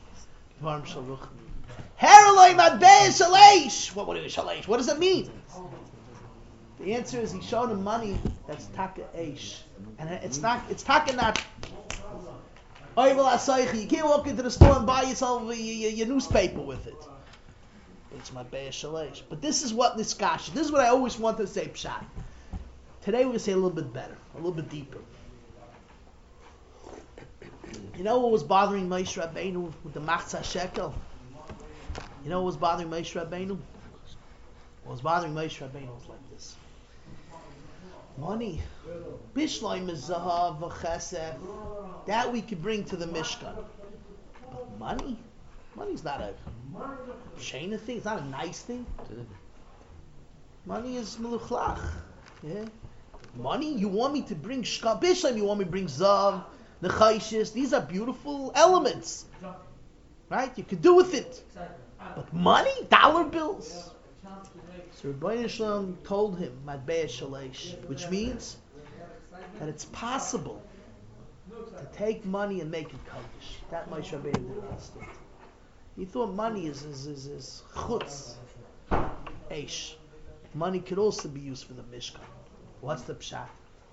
[SPEAKER 2] Herolai matbeh shaleish. What is shaleish? What does it mean? The answer is he showed him money that's taka eish, and it's taka not. You can't walk into the store and buy yourself your newspaper with it. It's matbeh shaleish. But this is what niskash. This is what I always wanted to say pshat. Today we're going to say a little bit better, a little bit deeper. You know what was bothering Moshe Rabbeinu with the machzah shekel? You know what was bothering Moshe Rabbeinu? What was bothering Moshe Rabbeinu was like this. Money. Bishloim zahav v'chesed. That we could bring to the Mishkan. But money? Money's not a shayna thing. It's not a nice thing. Money is meluchlach. Yeah. Money? You want me to bring shkal? Bishloim, you want me to bring zav, nechayshis? These are beautiful elements. Right? You could do with it. But money? $1 bills? So Rebbeinu Shalom told him, matbeh shaleish, which means that it's possible to take money and make it kodesh. That Moshe Rabbeinu didn't understand. He thought money is chutz, eish. Money could also be used for the Mishkan. What's the pshat?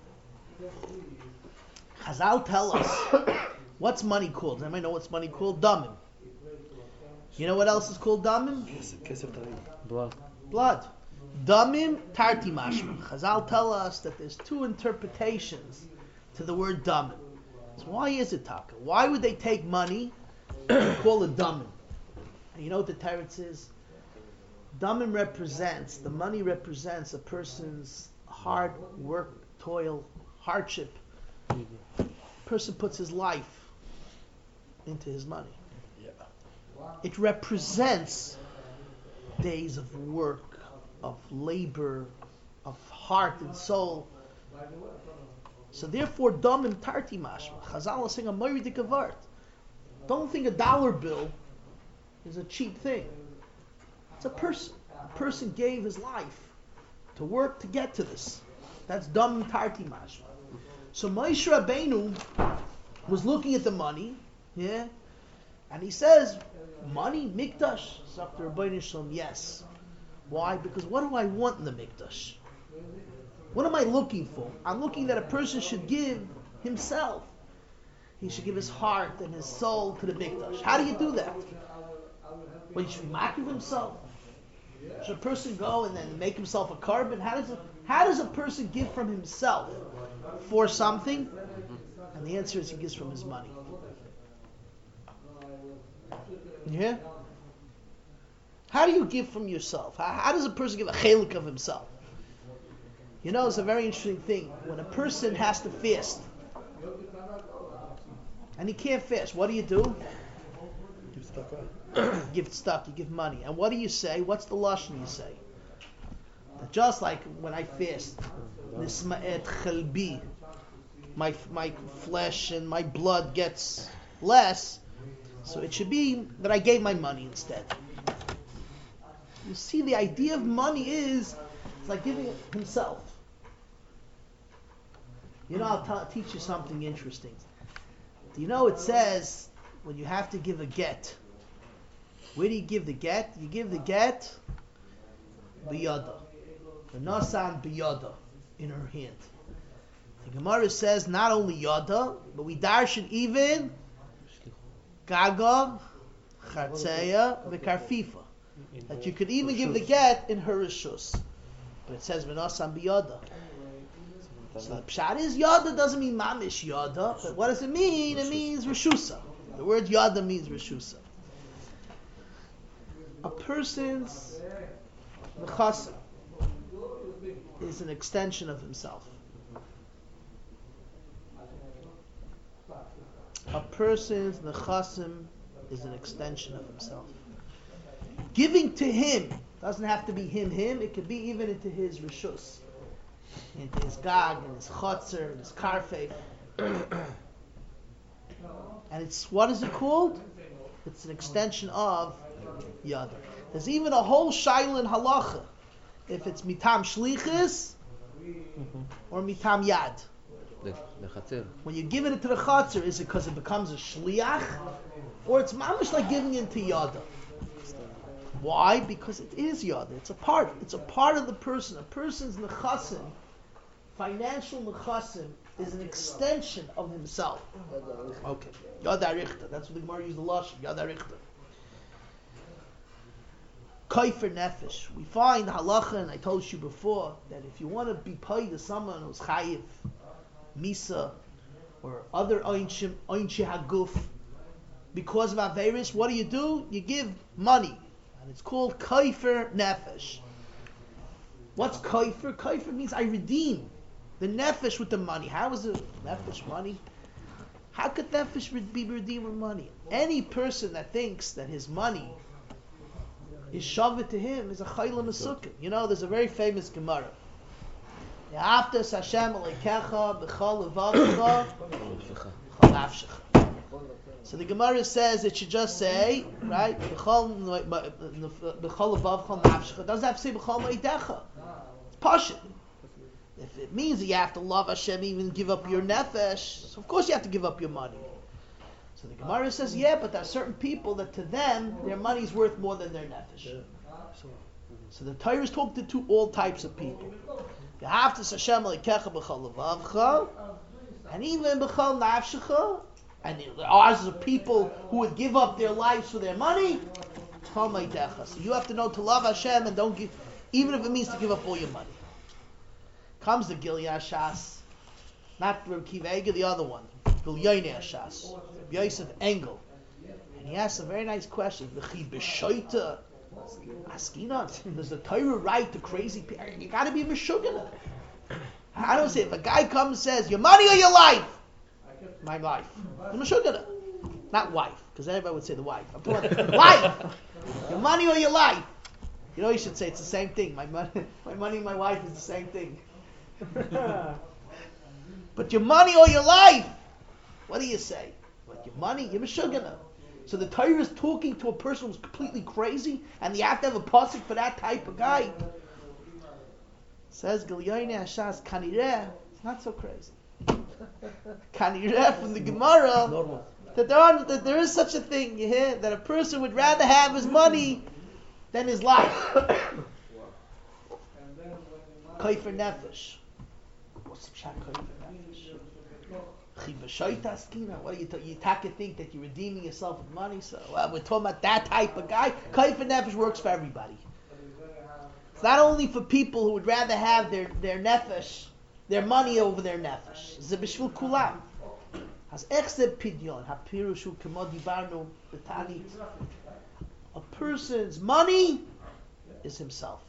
[SPEAKER 2] Chazal tell us, what's money called? Anybody know what's money called? Damim. You know what else is called damim? Blood. Damim tarti mashma. Chazal tell us that there's two interpretations to the word damim. So why is it taka? Why would they take money and call it damim? And you know what the teretz is? Damim represents, the money represents a person's hard work, toil, hardship. A person puts his life into his money. It represents days of work, of labor, of heart and soul. So therefore, damim tarti mashma. Chazal is saying a moiridik avart. Don't think $1 bill is a cheap thing. It's a person. A person gave his life to work to get to this. That's dam tarti mashma. So Moshe Rabbeinu was looking at the money, yeah, and he says, money, mikdash? Dr. Rabbeinu Shalom, yes. Why? Because what do I want in the mikdash? What am I looking for? I'm looking that a person should give himself. He should give his heart and his soul to the mikdash. How do you do that? Well, he should be making himself. Should a person go and then make himself a carbon? How does a person give from himself for something? And the answer is he gives from his money. Yeah? How do you give from yourself? How does a person give a chelik of himself? You know, it's a very interesting thing. When a person has to fast, and he can't fast, what do?
[SPEAKER 4] Give tzedakah.
[SPEAKER 2] Give tzedakah, you give money. And what do you say? What's the lashon you say? That just like when I fast, nisma'et chalbi, my flesh and my blood gets less, so it should be that I gave my money instead. You see, the idea of money is it's like giving it himself. You know, I'll teach you something interesting. Do you know it says when you have to give a get, where do you give the get? You give the get biyada. The nasan biyada, in her hand. The Gemara says not only yada, but we darshan even gaga, chartzeya, v'karfifa. That you could even give the get in her rishus. But it says v'nasan biyada. So the pshat is yada doesn't mean mamish yada, but what does it mean? It means rishusa. The word yada means rishusa. A person's nechasim is an extension of himself. A person's nechasim is an extension of himself. Giving to him doesn't have to be him. It could be even into his rishus, into his gag, and his chotzer, and his karfei. And it's, what is it called? It's an extension of yad. There's even a whole shaila in halacha, if it's mitam shlichus or mitam yad. When you give it to the chatzar, is it because it becomes a shliach, or it's mamish like giving it to yada? Why? Because it is yada. It's a part. It's a part of the person. A person's nechasim, financial nechasim, is an extension of himself. Okay. Yada richta. That's what the Gemara used the lashon. Yada richta. Kaifer nefesh. We find halacha, and I told you before, that if you want to be paid to someone who's chayiv, misa, or other oinshi haguf, because of averis, what do? You give money. And it's called kaifer nefesh. What's kaifer? Kaifer means I redeem the nefesh with the money. How is it nefesh money? How could nefesh be redeemed with money? Any person that thinks that his money is shaved to him is a chayla mesukah. You know, there's a very famous Gemara. Ya'aftas Hashem alekecha b'chol levavcha b'chol nafshecha. So the Gemara says it should just say, right, b'chol levavcha nafshecha. It doesn't have to say b'chol ma'idecha. It's pashut. If it means that you have to love Hashem, even give up your nefesh, so of course you have to give up your money. So the Gemara says, yeah, but there are certain people that to them, their money is worth more than their nefesh. So the Torah is talking to all types of people. You have to Hashem lekecha b'chol levavcha, and even b'chol nafshecha, and ours are people who would give up their lives for their money. So you have to know to love Hashem and don't give, even if it means to give up all your money. Comes the Gilead Shas, not Reb Kiva Eger, the other one, Gilead Shas, Yosef Engel, and he asks a very nice question. V'chi b'shoita askinon. Does the Torah write to crazy people? You got to be meshugana. I don't say if a guy comes and says your money or your life. My life. Meshugana, not wife, because everybody would say the wife. I'm talking about life. Your money or your life. You know, you should say it's the same thing. My money and my wife is the same thing. But your money or your life, what do you say? What, your money? You're meshugana. So the Torah is talking to a person who's completely crazy, and you have to have a pasuk for that type of guy. Says Gilyoinei Hashas Kanireh, it's not so crazy. Kanireh from the Gemara, that there is such a thing, you hear? That a person would rather have his money than his life. Kaifer Nefesh. What's the pshat Kaifer Nefesh? What do you think that you're redeeming yourself with money? So we're talking about that type of guy. Kaifer Nefesh works for everybody. It's not only for people who would rather have their nefesh, their money over their nefesh. Ze b'shvil kulam. Has echze pidyon hapirushu kemo dibarnu b'tanit. A person's money is himself.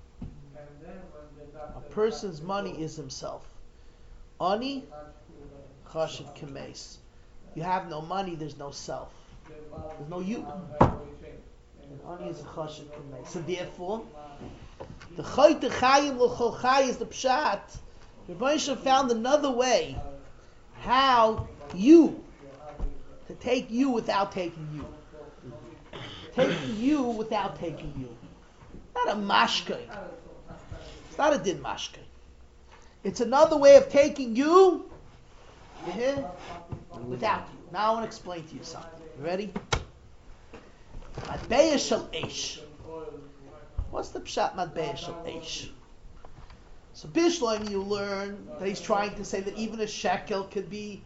[SPEAKER 2] A person's money is himself. Ani chashiv kemes. You have no money, there's no self. There's no you. And ani is a chashiv kemes. So therefore, the chayte chayim l'chol chay is the pshat. Rebbeinu Shalom found another way how to take you without taking you. Taking you without taking you. Not a mashke. It's not a din mashke. It's another way of taking you without you. Now I want to explain to you something. You ready? Matbeya shel eish. What's the pshat matbeya shel eish? So Bishloim, you learn that he's trying to say that even a shekel could be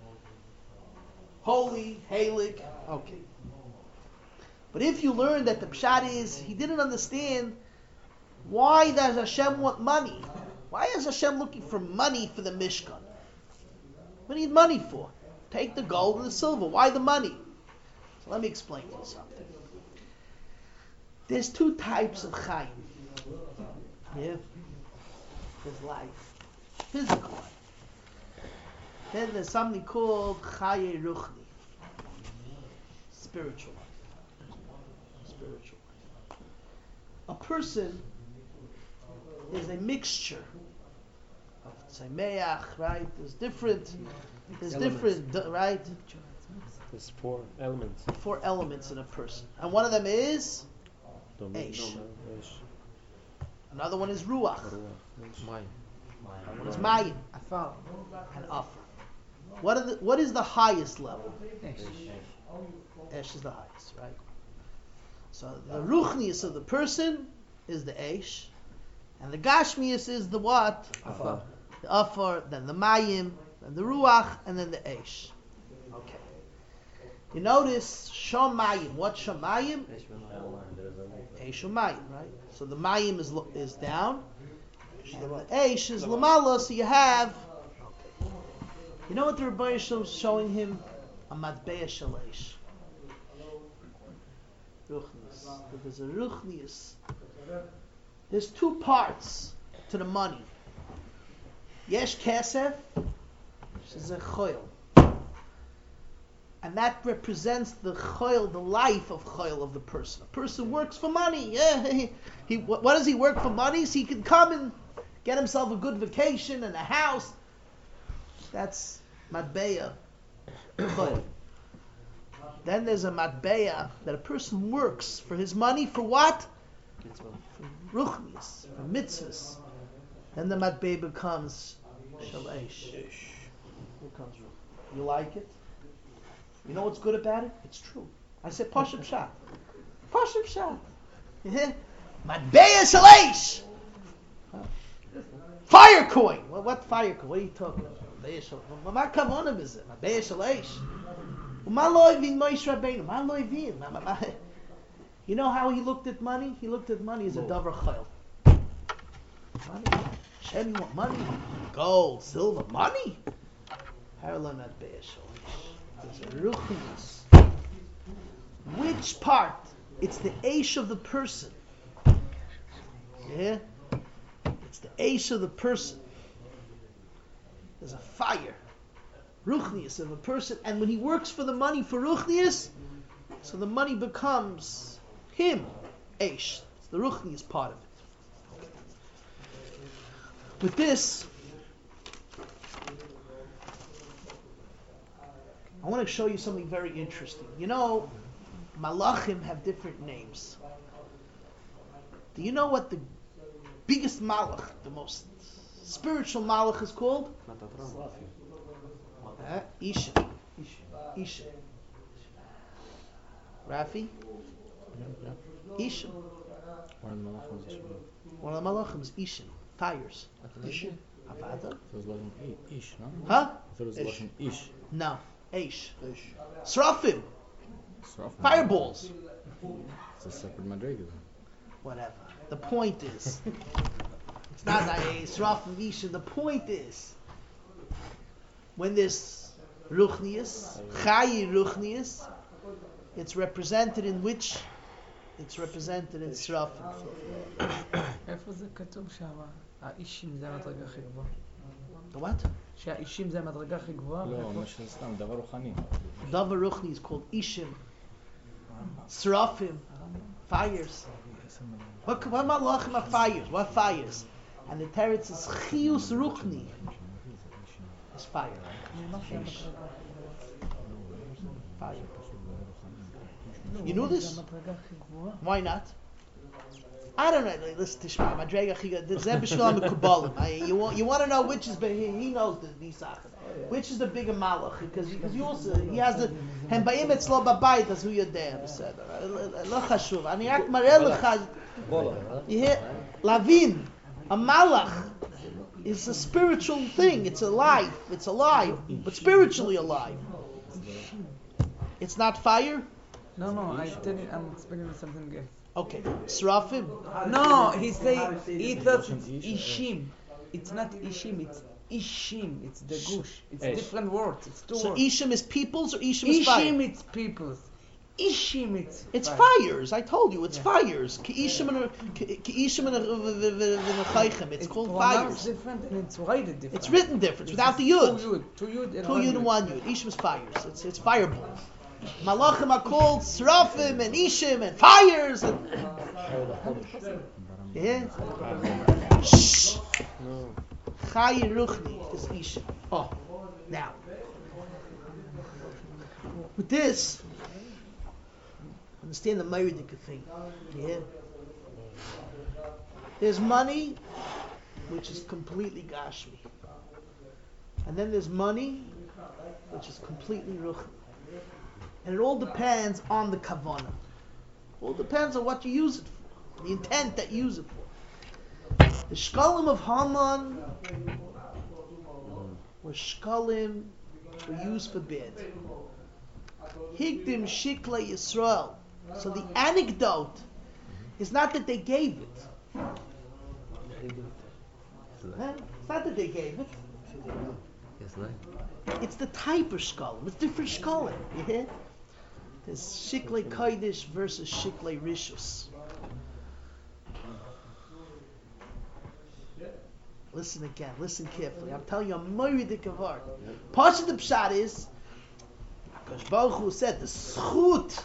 [SPEAKER 2] holy, heilig. Okay. But if you learn that the pshat is, he didn't understand why does Hashem want money? Why is Hashem looking for money for the Mishkan? What do you need money for? Take the gold and the silver. Why the money? So let me explain to you something. There's two types of chayim. Yeah? There's life. Physical life. Then there's something called chaye ruchni. Spiritual life. Spiritual life. A person is a mixture of tzemeach, right? There's different, right?
[SPEAKER 6] There's 4 elements.
[SPEAKER 2] 4 elements in a person. And one of them is Eish. Another one is Ruach. One is Mayim. And Afar. What is the highest level? Eish is the highest, right? So the Ruchnius of the person is the Eish. And the Gashmius is the what?
[SPEAKER 6] Afar.
[SPEAKER 2] The Afar, then the Mayim, then the Ruach, and then the Eish. Okay. You notice Shamayim. What's Shamayim? Eish Mayim, right? So the Mayim is down, and the Eish is Lamala. So you have. You know what the Rebbeinu Shalom is showing him? A Matbeya Shel Eish. Ruchnius. There's a Ruchnius. There's 2 parts to the money. Yesh Kesef, which is a choil. And that represents the choil, the life of choil of the person. A person works for money. Yeah, what does he work for money? So he can come and get himself a good vacation and a house. That's matbeya. Then there's a matbeya that a person works for his money for what? For ruchnius, for mitzvahs. Then the matbeya becomes shalesh. You like it? You know what's good about it? It's true. I said Pashup Shah. Pashup Shah. Matbeya shalesh. Fire coin. Well, what fire coin? What are you talking about? Ma kavana b'zeh. Matbeya shalesh. Ma lo yvin Moshe Rabbeinu. Ma lo yvin. You know how he looked at money? He looked at money as a davar chayil. Money. Hashem, you want money? Gold, silver, money? Harlan matbeya shalesh. There's a ruchnius. Which part? It's the eish of the person. Yeah? It's the eish of the person. There's a fire. Ruchnius of a person. And when he works for the money for ruchnius, so the money becomes him. Eish. It's the ruchnius part of it. With this, I want to show you something very interesting. You know, Malachim have different names. Do you know what the biggest malach, the most spiritual malach is called? Isha. Isha. Rafi? Isha. One of the malachim is Isha. Fires.
[SPEAKER 4] Isha?
[SPEAKER 2] Avada?
[SPEAKER 4] It was Lashon Ish, no?
[SPEAKER 2] Huh?
[SPEAKER 4] I thought it was Lashon Ish.
[SPEAKER 2] No. Eish. Srafim.
[SPEAKER 4] Srafim.
[SPEAKER 2] Fireballs.
[SPEAKER 4] It's a separate madrega then.
[SPEAKER 2] Whatever. The point is, it's not a Srafim Isha. The point is, when there's Ruchnius, Chayi Ruchnius, it's represented in which? It's represented in Srafim.
[SPEAKER 7] איפה זה כתוב שם? האישים זה המדרגה הכי גבוהה.
[SPEAKER 2] The what?
[SPEAKER 7] שהאישים זה המדרגה הכי גבוהה?
[SPEAKER 4] לא, מה שסתם, דבר רוחני.
[SPEAKER 2] Davar Ruchni is called Ishim. Srafim. Fires. What malachim are fires? What fires? And the teretz is Chiyus Ruchni. It's fire. Fire. You know this? Why not? I don't know. Listen to Shema. Madrega Chiga. The Zeb Shalom Kabbalah. You want to know which is? He knows these sachen. Which is the bigger malach? Because you also he has the hem ba'im etzlo b'bayit as who you're there. Lo chashuv. Ani ak mareh lecha. You hear? Lavin. A malach is a spiritual thing. It's alive. It's alive, but spiritually alive. It's not fire.
[SPEAKER 7] No, I'm explaining something again.
[SPEAKER 2] Okay, Srafim.
[SPEAKER 7] No, he thought it's Ishim. It's not Ishim, it's Ishim. It's the gush. It's different words. It's two
[SPEAKER 2] So
[SPEAKER 7] words.
[SPEAKER 2] Ishim is peoples or Ishim is fire?
[SPEAKER 7] Ishim, it's peoples. Ishim,
[SPEAKER 2] It's
[SPEAKER 7] fire.
[SPEAKER 2] fires. I told you, it's fires. Ki-ishim and a It's called fires.
[SPEAKER 7] Different and it's written different.
[SPEAKER 2] It's written different, without the yud.
[SPEAKER 7] Two yud and
[SPEAKER 2] Two
[SPEAKER 7] one
[SPEAKER 2] yud and one yud. Ishim is fires. It's fireballs. Malachim are called Srafim and Ishim and fires. And yeah? Shh. Chayi Ruchni is Ishim. Oh, now. With this, understand the Meiridic thing. Yeah? There's money, which is completely Gashmi. And then there's money, which is completely Ruchni. And it all depends on the kavanah. All depends on what you use it for, the intent that you use it for. The shkalim of Haman were shkalim were used for bad. Higdim shikla Yisrael. So the anecdote is not that they gave it. It's not that they gave it. It's the type of shkalim. It's different shkalim. You hear? There's Shiklei Kodesh versus Shiklei Rishus. Listen again. Listen carefully. I'm telling you a Moiridik of art. Part of the pshat is, because Baruch Hu said the schut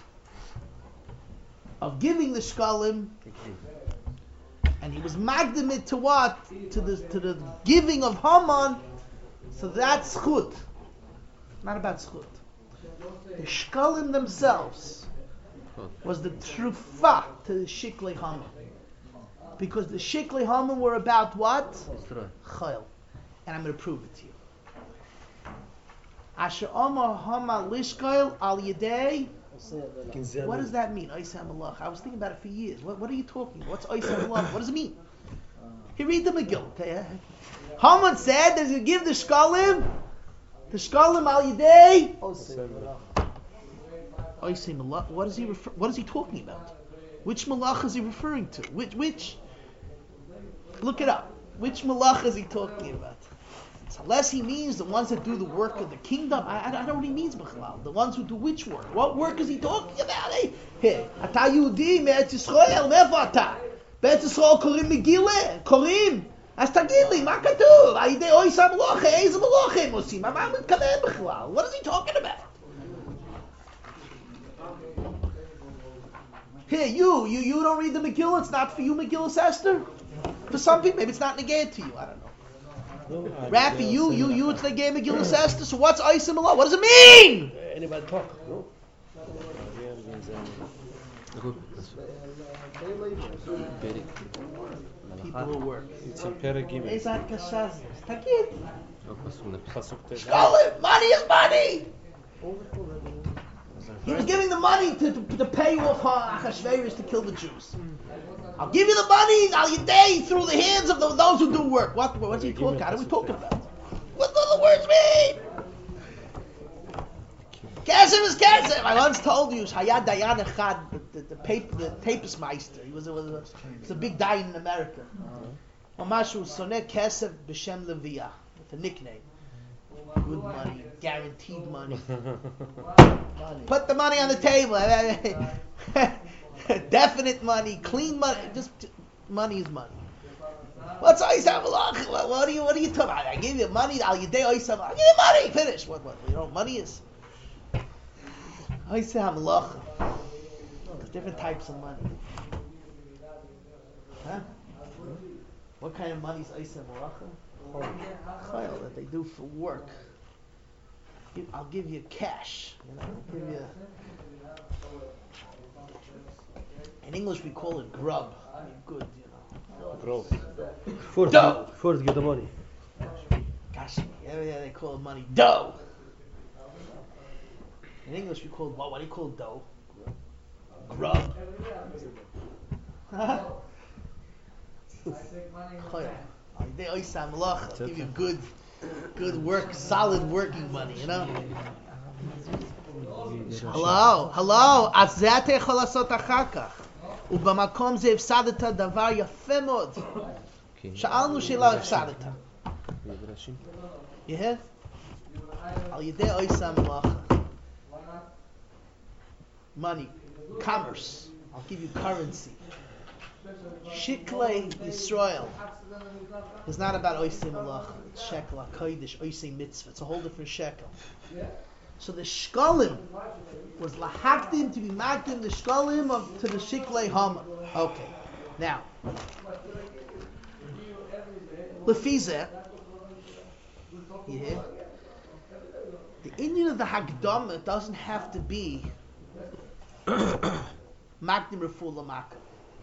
[SPEAKER 2] of giving the shkalim, and he was magdamid to what? To the giving of Haman. So that's schut. Not about schut. The shkalim themselves was the trufa to the shiklei Haman. Because the shiklei Haman were about what? Chayil. And I'm going to prove it to you. Asher Omar Hama Lishkail Al Yedei. What does that mean? Oisam Allah. I was thinking about it for years. What are you talking about? What's Oisam Allah? What does it mean? Here, read the Megillah. Okay? Haman said that he give the shkalim Al Yedei. Oisam Allah. What is he talking about? Which malach is he referring to? Which? Look it up. Which malach is he talking about? So unless he means the ones that do the work of the kingdom, I don't know what he means, B'chalal. The ones who do which work? What work is he talking about? Hey, Ata Yehudi me'Eretz Yisrael, me'evo ata? Be'Eretz Yisrael korim Megillah, korim. אז תגיד לי, מה כתוב? הידי אוי סמלוכה, איזה מלוכה הם עושים? מה הוא מתכוון בכלל? What is he talking about? Here, you don't read the Megillah, it's not for you, Megillah Esther? For some people, maybe it's not negate to you, I don't know. Rafi, you, it's negate Megillah Esther, so what's Oisim Allah? What does it mean?
[SPEAKER 6] Anybody talk? No.
[SPEAKER 2] People who work.
[SPEAKER 6] It's in Perek Gimel.
[SPEAKER 2] Ezat Kashaz. Takid.
[SPEAKER 6] Pasuk Tet.
[SPEAKER 2] Shkolim. Money is money. He was giving the money to pay off Achashverosh to kill the Jews. I'll give you the money, I'll you day through the hands of those who do work. What's he talking? What are we talking about? What do the words mean? Kesef is Kesef. I once told you, Hayad Dayan Echad, the tapist meister. He was a big Dayan in America. Mamashu Soneh Kesef B'Shem Leviyah, with a nickname. Good money, guaranteed money. Put the money on the table. Definite money, clean money. Just money is money. What's Oisam Malach? What are you talking about? I give you money. I'll give you money. Finish. What? You know what money is? Oisam Malach. There's different types of money. Huh? What kind of money is Oisam Malach? Chayil that they do for work. I'll give you cash. I'll give you. In English we call it grub. Good,
[SPEAKER 6] Grove.
[SPEAKER 2] Dough.
[SPEAKER 8] First get the money.
[SPEAKER 2] Gosh, yeah, they call it money. Dough. In English we call it what do you call dough? Grub. I'll give you good work, solid working money, Hello. אז זה אתה יכול לעשות אחר כך. ובמקום זה הפסדת דבר יפה מאוד. שאלנו שאלה הפסדת. על ידי עושה מלאכה. Money, commerce. I'll give you currency. Shiklei Yisrael is not about oisei malach. It's shekel hakodesh, oisei mitzvah. It's a whole different shekel. So the shkolim was lahakdim to be makdim the shkolim to the shiklei hama. Okay, now lefize, you hear? The Indian of the Hagdama doesn't have to be makdim refu l'makam.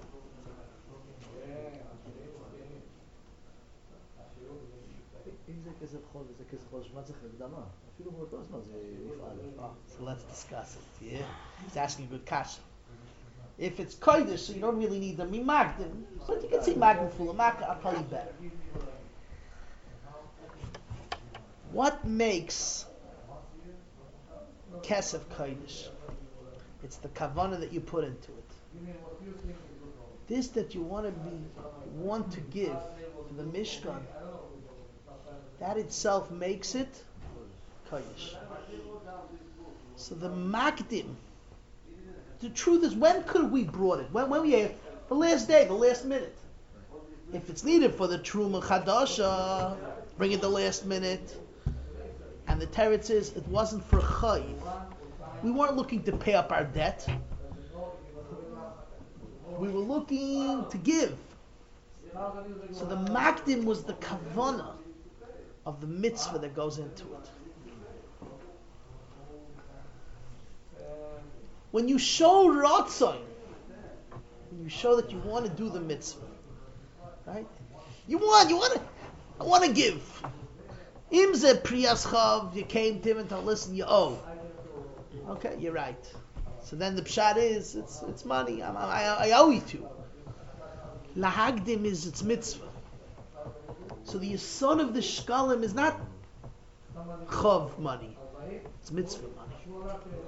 [SPEAKER 2] So let's discuss it. Yeah, he's asking a good question. If it's kodesh, so you don't really need the mimagdim. So you can say magdim full of I'll tell you better. What makes kesef kodesh? It's the kavanah that you put into it. This that you want to give for the Mishkan, that itself makes it kodesh. So the makdim. The truth is, when could we brought it? When we had the last day, the last minute. If it's needed for the truma chadasha, bring it the last minute. And the teretz is, it wasn't for chayiv. We weren't looking to pay up our debt. We were looking to give. So the makdim was the kavanah of the mitzvah that goes into it. When you show ratzon, when you show that you want to do the mitzvah, right? I want to give. Imze priyas chav, you came to him and told, listen, you owe. Okay, you're right. So then the pshat is, it's money. I owe you to. Lahagdim is its mitzvah. So the son of the shkalim is not chav money. It's mitzvah money.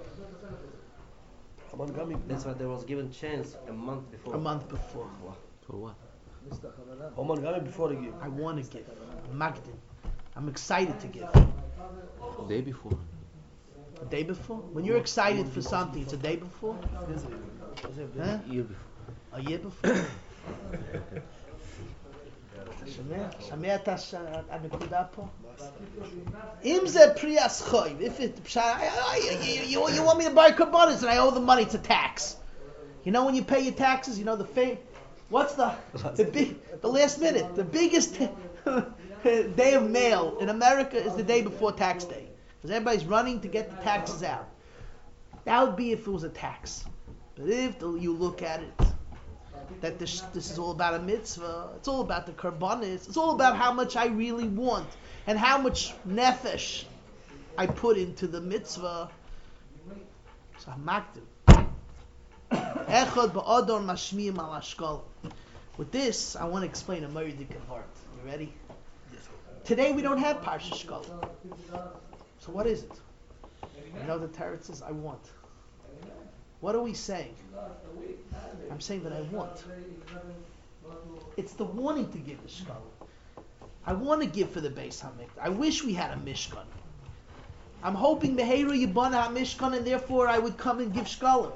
[SPEAKER 5] That's why there was given chance a month before.
[SPEAKER 2] A month before.
[SPEAKER 3] For what?
[SPEAKER 8] Before they give.
[SPEAKER 2] I want to give. Magdim. I'm excited to give.
[SPEAKER 3] The day before.
[SPEAKER 2] A day before? When you're excited for something, it's a day before? Huh?
[SPEAKER 3] A year before.
[SPEAKER 2] A year before? שומע את הנקודה פה? אם זה פרי הסחויב, if it, you want me to buy carbonas and I owe the money to tax. You know when you pay your taxes, you know what's the last minute, the biggest day of mail in America is the day before tax day. Because everybody's running to get the taxes out. That would be if it was a tax. But if you look at it, that this is all about a mitzvah, it's all about the karbanis, it's all about how much I really want and how much nefesh I put into the mitzvah. So hamakdim. Echad ba'ador mashmiyim al hashkol. With this, I want to explain a Meridik Vart. You ready? Today we don't have Parsha Shkol. So what is it? You know the Torah says, I want. What are we saying? I'm saying that I want. It's the wanting to give the Shkol. I want to give for the Beis Hamikdash. I wish we had a Mishkan. I'm hoping Meheru Yibana HaMishkan, and therefore I would come and give Shkolim.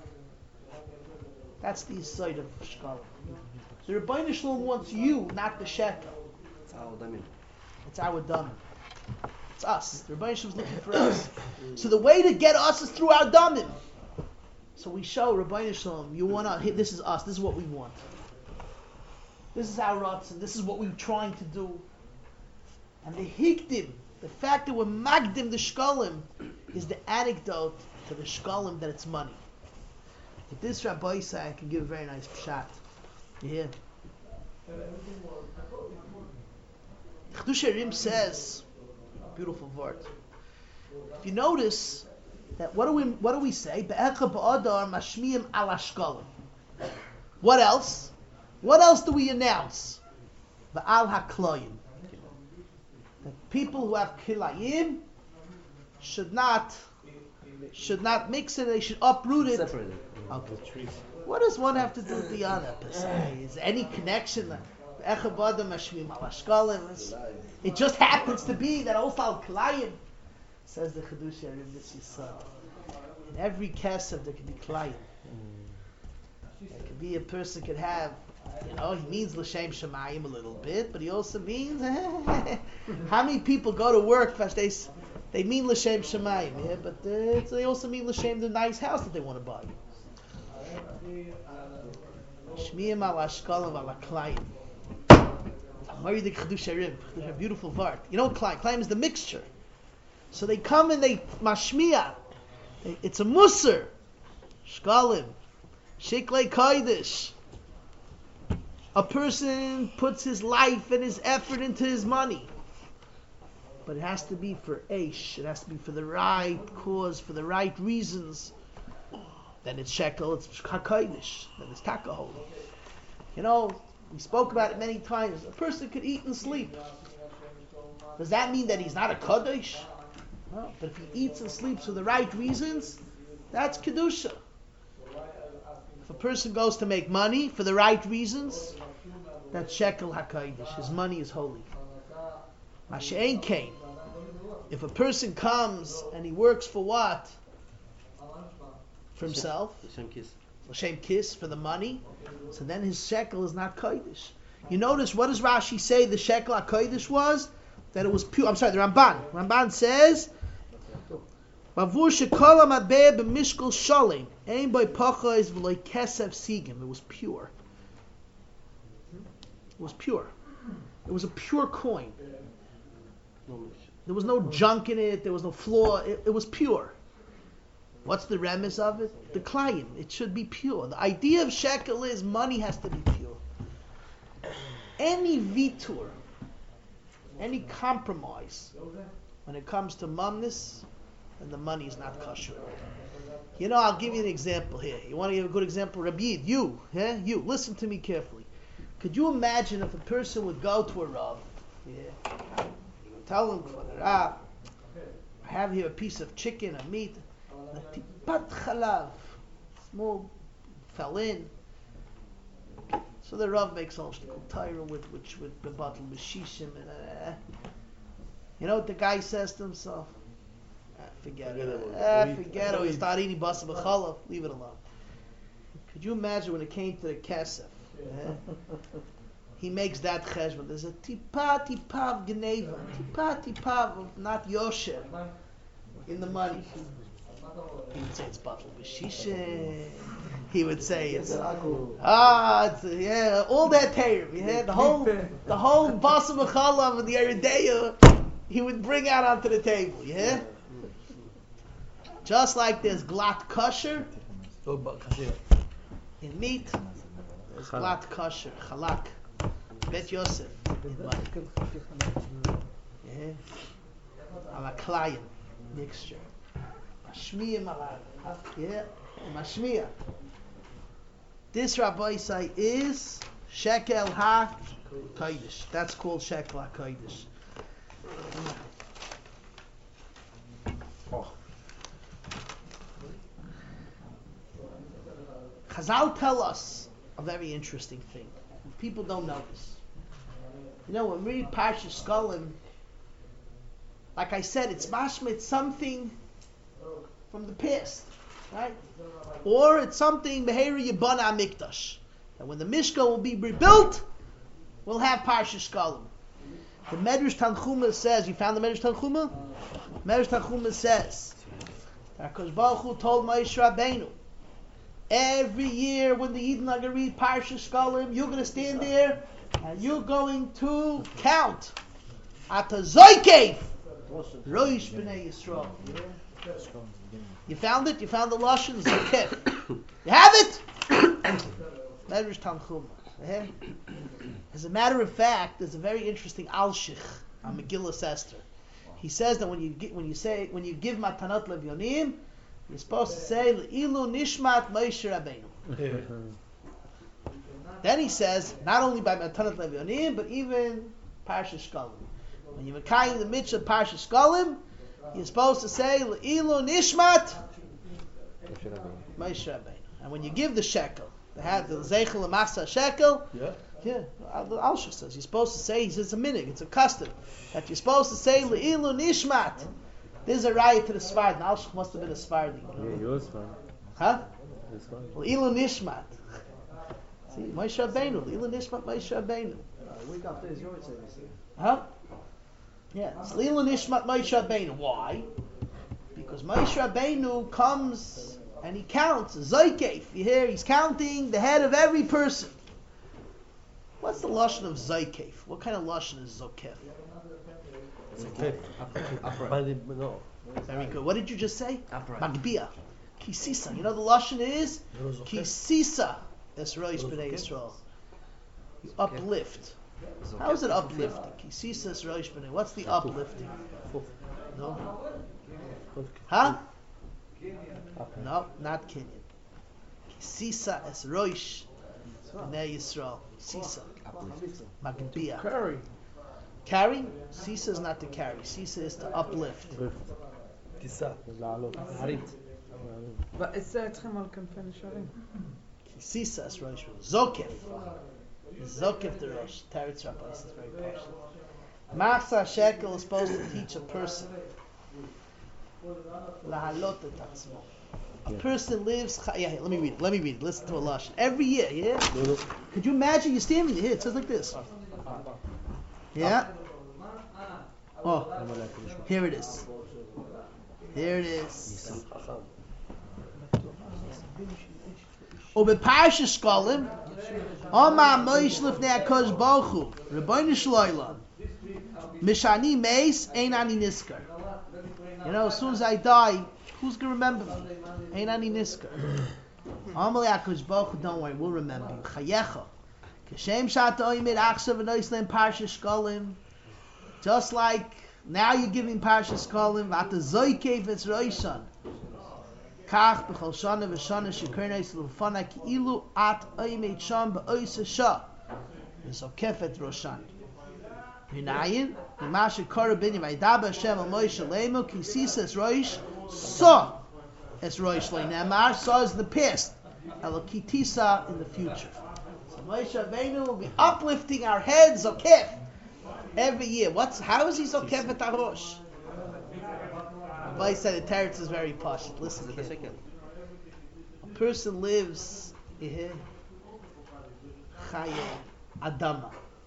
[SPEAKER 2] That's the side of Shkolim. The Rebbeinu Shalom wants you, not the shekel.
[SPEAKER 5] It's our damim.
[SPEAKER 2] It's our damim. It's us. The Rebbeinu Shalom is looking for us. So the way to get us is through our damim. So we show Rebbeinu Shalom, you want to, this is us, this is what we want. This is our ratzon, this is what we're trying to do. And the hikdim, the fact that we're magdim the shkolim, is the anecdote to the shkolim that it's money. With this Rabbi say, I can give a very nice pshat. You hear? Chedush Rim says, beautiful word. If you notice that what do we say? Be'echa ba'adar mashmiyim al hashkolim. What else? What else do we announce? Ba'al hakloyim. That people who have kilayim should not mix it. They should uproot it.
[SPEAKER 5] Separate it.
[SPEAKER 2] Okay. What does one have to do with the other? Is there any connection? It just happens to be that also al kilayim, says the Chedush Rim this Yisrael. In every kesef there can be kilayim. There could be a person could have. He means l'shem shemayim a little bit, but he also means how many people go to work fast they mean l'shem shemayim, yeah, but they also mean l'shem the nice house that they want to buy. Shmiyim al hashkolim al haklayim. Meridik Chedush Rim, a beautiful vart. You know what klayim? Klayim is the mixture. So they come and they mashmiya. It's a musar. Shkolim, shiklei kodesh. A person puts his life and his effort into his money. But it has to be for Eish. It has to be for the right cause, for the right reasons. Then it's shekel, it's HaKodesh. Then it's taka holy. We spoke about it many times. A person could eat and sleep. Does that mean that he's not a Kodesh? No. But if he eats and sleeps for the right reasons, that's Kedusha. If a person goes to make money for the right reasons, that's shekel HaKodesh. His money is holy. Mashe'en kain. If a person comes and he works for what? For himself. L'shem kis, for the money. So then his shekel is not kodesh. You notice, what does Rashi say the shekel HaKodesh was? That it was pure. I'm sorry, the Ramban. Ramban says, Bavur shekol ha'madbeh b'mishkol shalem, ein boi pachos v'loi kesef sigim. It was pure. It was pure. It was a pure coin. There was no junk in it. There was no flaw. It was pure. What's the remes of it? The klayim. It should be pure. The idea of shekel is money has to be pure. Any vitur, any compromise, when it comes to mumness, then the money is not kosher. I'll give you an example here. You want to give a good example? Rabbi Yid, you, listen to me carefully. Could you imagine if a person would go to a Rav, he would tell him, Rav, I have here a piece of chicken or meat, tipat chalav, small, fell in. So the Rav makes all shtickle Torah with the bottle b'shishim and you know what the guy says to himself? Forget it. Forget it. He start eating basa b'chalav. Leave it alone. Could you imagine when it came to the kesef? He makes that cheshbon. There's a tipa of geneva, tipa of not yosher in the money. He would say it's bottle b'shishim. He would say it's all that Torah. The whole basa b'chalav and the eredeya he would bring out onto the table. Just like there's glat kosher
[SPEAKER 8] לא כשר.
[SPEAKER 2] in meat, there's glat kosher, chalak, bet Yosef in money. Yeah. Al aklayim mixture. Mashmiyim al yeah, mashmiyah. This Rabbi say is shekel ha kodesh. That's called shekel ha kodesh. Chazal tell us a very interesting thing. People don't know this. You know, when we read Parshas Shkolim, like I said, it's mashma, it's something from the past, right? Or it's something Beheri Yibana Mikdash. And when the Mishkan will be rebuilt, we'll have Parshas Shkolim. The Medrash Tanchuma says, you found the Medrash Tanchuma? Medrash Tanchuma says that HaKadosh Baruch Hu told Moshe Rabbeinu, every year when the Yidden are going to read Parshas Shkolim, you're going to stand there and you're going to count at the Zoykev Rosh B'nai Yisrael. You found it? You found the Lashon Zokev. You have it? Medrash Tanchuma. As a matter of fact, there's a very interesting Alshich on Megillas Esther. He says that when you give Matanot Levyonim, you're supposed to say Le'ilu Nishmat Moshe Rabbeinu. Then he says, not only by Matanot Levyonim, but even Parshas Shkolim. When you're Mekayim the mitzvah of Parshas Shkolim, you're supposed to say Le'ilu Nishmat Moshe Rabbeinu. And when you give the shekel, the Zeichel Amasa shekel, the Alshich says you're supposed to say, he says it's a minig, it's a custom, that you're supposed to say Le'ilu Nishmat. There's a riot to the Sfarad. The Alshich must have been a Sfaradi.
[SPEAKER 6] Yeah, he was fine.
[SPEAKER 2] Huh? Le'ilu Nishmat. See, Moshe Rabbeinu. Le'ilu Nishmat Moshe Rabbeinu.
[SPEAKER 1] Week after is yours.
[SPEAKER 2] Huh? Yeah. It's Le'ilu Nishmat Moshe Rabbeinu. Why? Because Moshe Rabbeinu comes and he counts. Zoykev. You hear? He's counting the head of every person. What's the lashon of Zoykev? What kind of lashon is Zokev?
[SPEAKER 8] No.
[SPEAKER 2] Very good. What did you just say?
[SPEAKER 5] Upright.
[SPEAKER 2] Magbia. Kisisa. You know the lashon is Kisisa. Es Rosh B'nai Yisrael. You uplift. How is it uplifting? Kisisa es Rosh B'nai. What's the uplifting? No. Huh? No, not Kenyan. Kisisa es Rosh B'nai Yisrael. Sisa. Magbia. Carry? Sisa is not to carry. Sisa is to uplift.
[SPEAKER 8] טיסה.
[SPEAKER 7] ואעשה אתכם על כנפי נשרים.
[SPEAKER 2] Sisa is Rosh. Zokev. Zokev the Rosh. Teretz Rabbis is very partial. Machsa shekel is supposed to teach a person. Lahalot et atzmo. A person lives. Yeah, let me read it. Listen to a lashon. Every year, yeah? Could you imagine? You're standing here. It says like this. Yeah? Oh, here it is. Here it is. Ubeparshas Shkolim, Omar Moshe lifnei HaKadosh Baruch Hu, Rebbeinu Shloila, Mishani Meis, Ein Ani Niskar. You know, as soon as I die, who's going to remember me? Ein Ani Niskar. Omar HaKadosh Baruch Hu, don't worry, we'll remember you. Chayecha. Kashem Shat Oimid Achshav V'noislein Parshas Shkolim. Just like now you're giving Parshas Shkolim, V'ata Zoykev Es Roishan. Kach b'chol shana v'shana shekerneis l'ufana ki ilu at oimeit sham b'oisa shah. V'zokefet roshan. V'nayin, v'ma shekora b'ni v'aydaber Hashem al Moshe leimu ki sisa es roish so es roish le'nemar. So is the past. Elokitisa in the future. So Moshe Rabbeinu will be uplifting our heads, Zokef, every year. How is he Zokef at Rosh? Rabbi said the Teretz is very posh. Listen to it. A person lives Chaye Adama.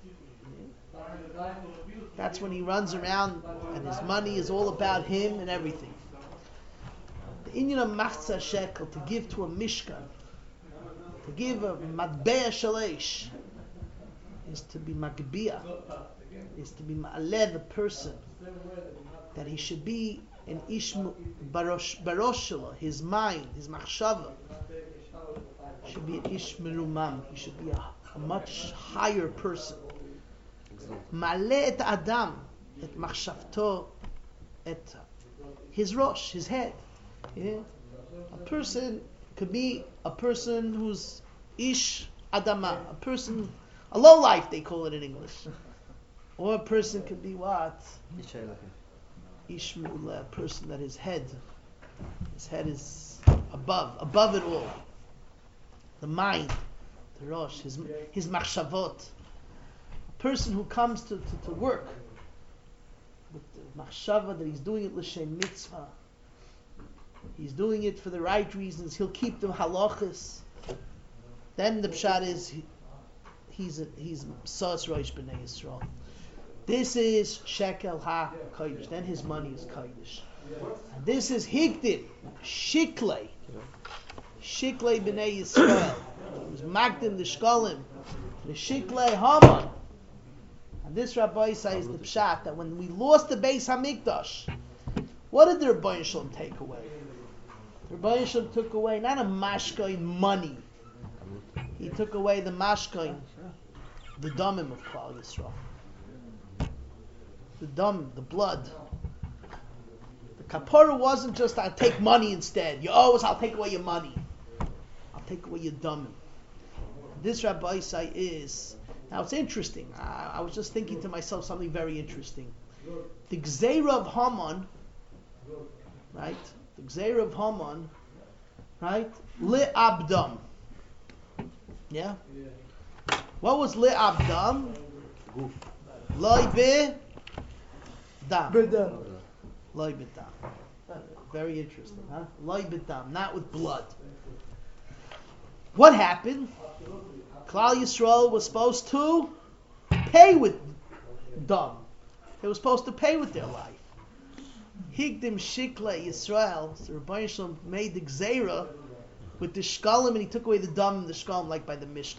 [SPEAKER 2] That's when he runs around and his money is all about him and everything. The Inyan of Machza Shekel, to give to a Mishkan, to give a Matbea Shalesh, is to be Magbia, is to be Ma'aleh the person, that he should be and barosh his mind, his machshava, should be an ish merumam. He should be a much higher person. Maleh et adam, et machshavto, et his rosh, his head. Yeah? A person could be a person who's ish adama, a low life they call it in English. Or a person could be what? Ish me'ula, a person that his head is above it all. The mind, the rosh, his machshavot. A person who comes to work with the machshava that he's doing it l'shem mitzvah. He's doing it for the right reasons. He'll keep the halachas. Then the pshat is he's Sas Rosh B'nai Yisrael. This is shekel ha kodesh. Then his money is kodesh. And this is higdin shiklei B'nai Yisrael. It was magdim the shkolim the shiklei Haman. And this Rabbi says the pshat that when we lost the Beis Hamikdash, what did the Rebbeinu Shalom take away? The Rebbeinu Shalom took away not a mashkain money. He took away the mashkain, the damim of Klal Yisrael. The dam, the blood. The kapara wasn't just I'll take money instead. You owe us, I'll take away your money. I'll take away your damim. This Rabbi Isai is, now it's interesting. I was just thinking to myself something very interesting. The Gzeira of Haman, right? The Gzeira of Haman, right? Li Abdam. Yeah? What was Li Abdam? Loi be Dam. Loi be Dam. Very interesting, huh? Loi be Dam, not with blood. What happened? Klal Yisrael was supposed to pay with Dam. They were supposed to pay with their life. Higdim Shikle Yisrael, so Rabbi Shalom made the Gzeira with the Shkalim and he took away the Dam and the Shkalim like by the Mishkan.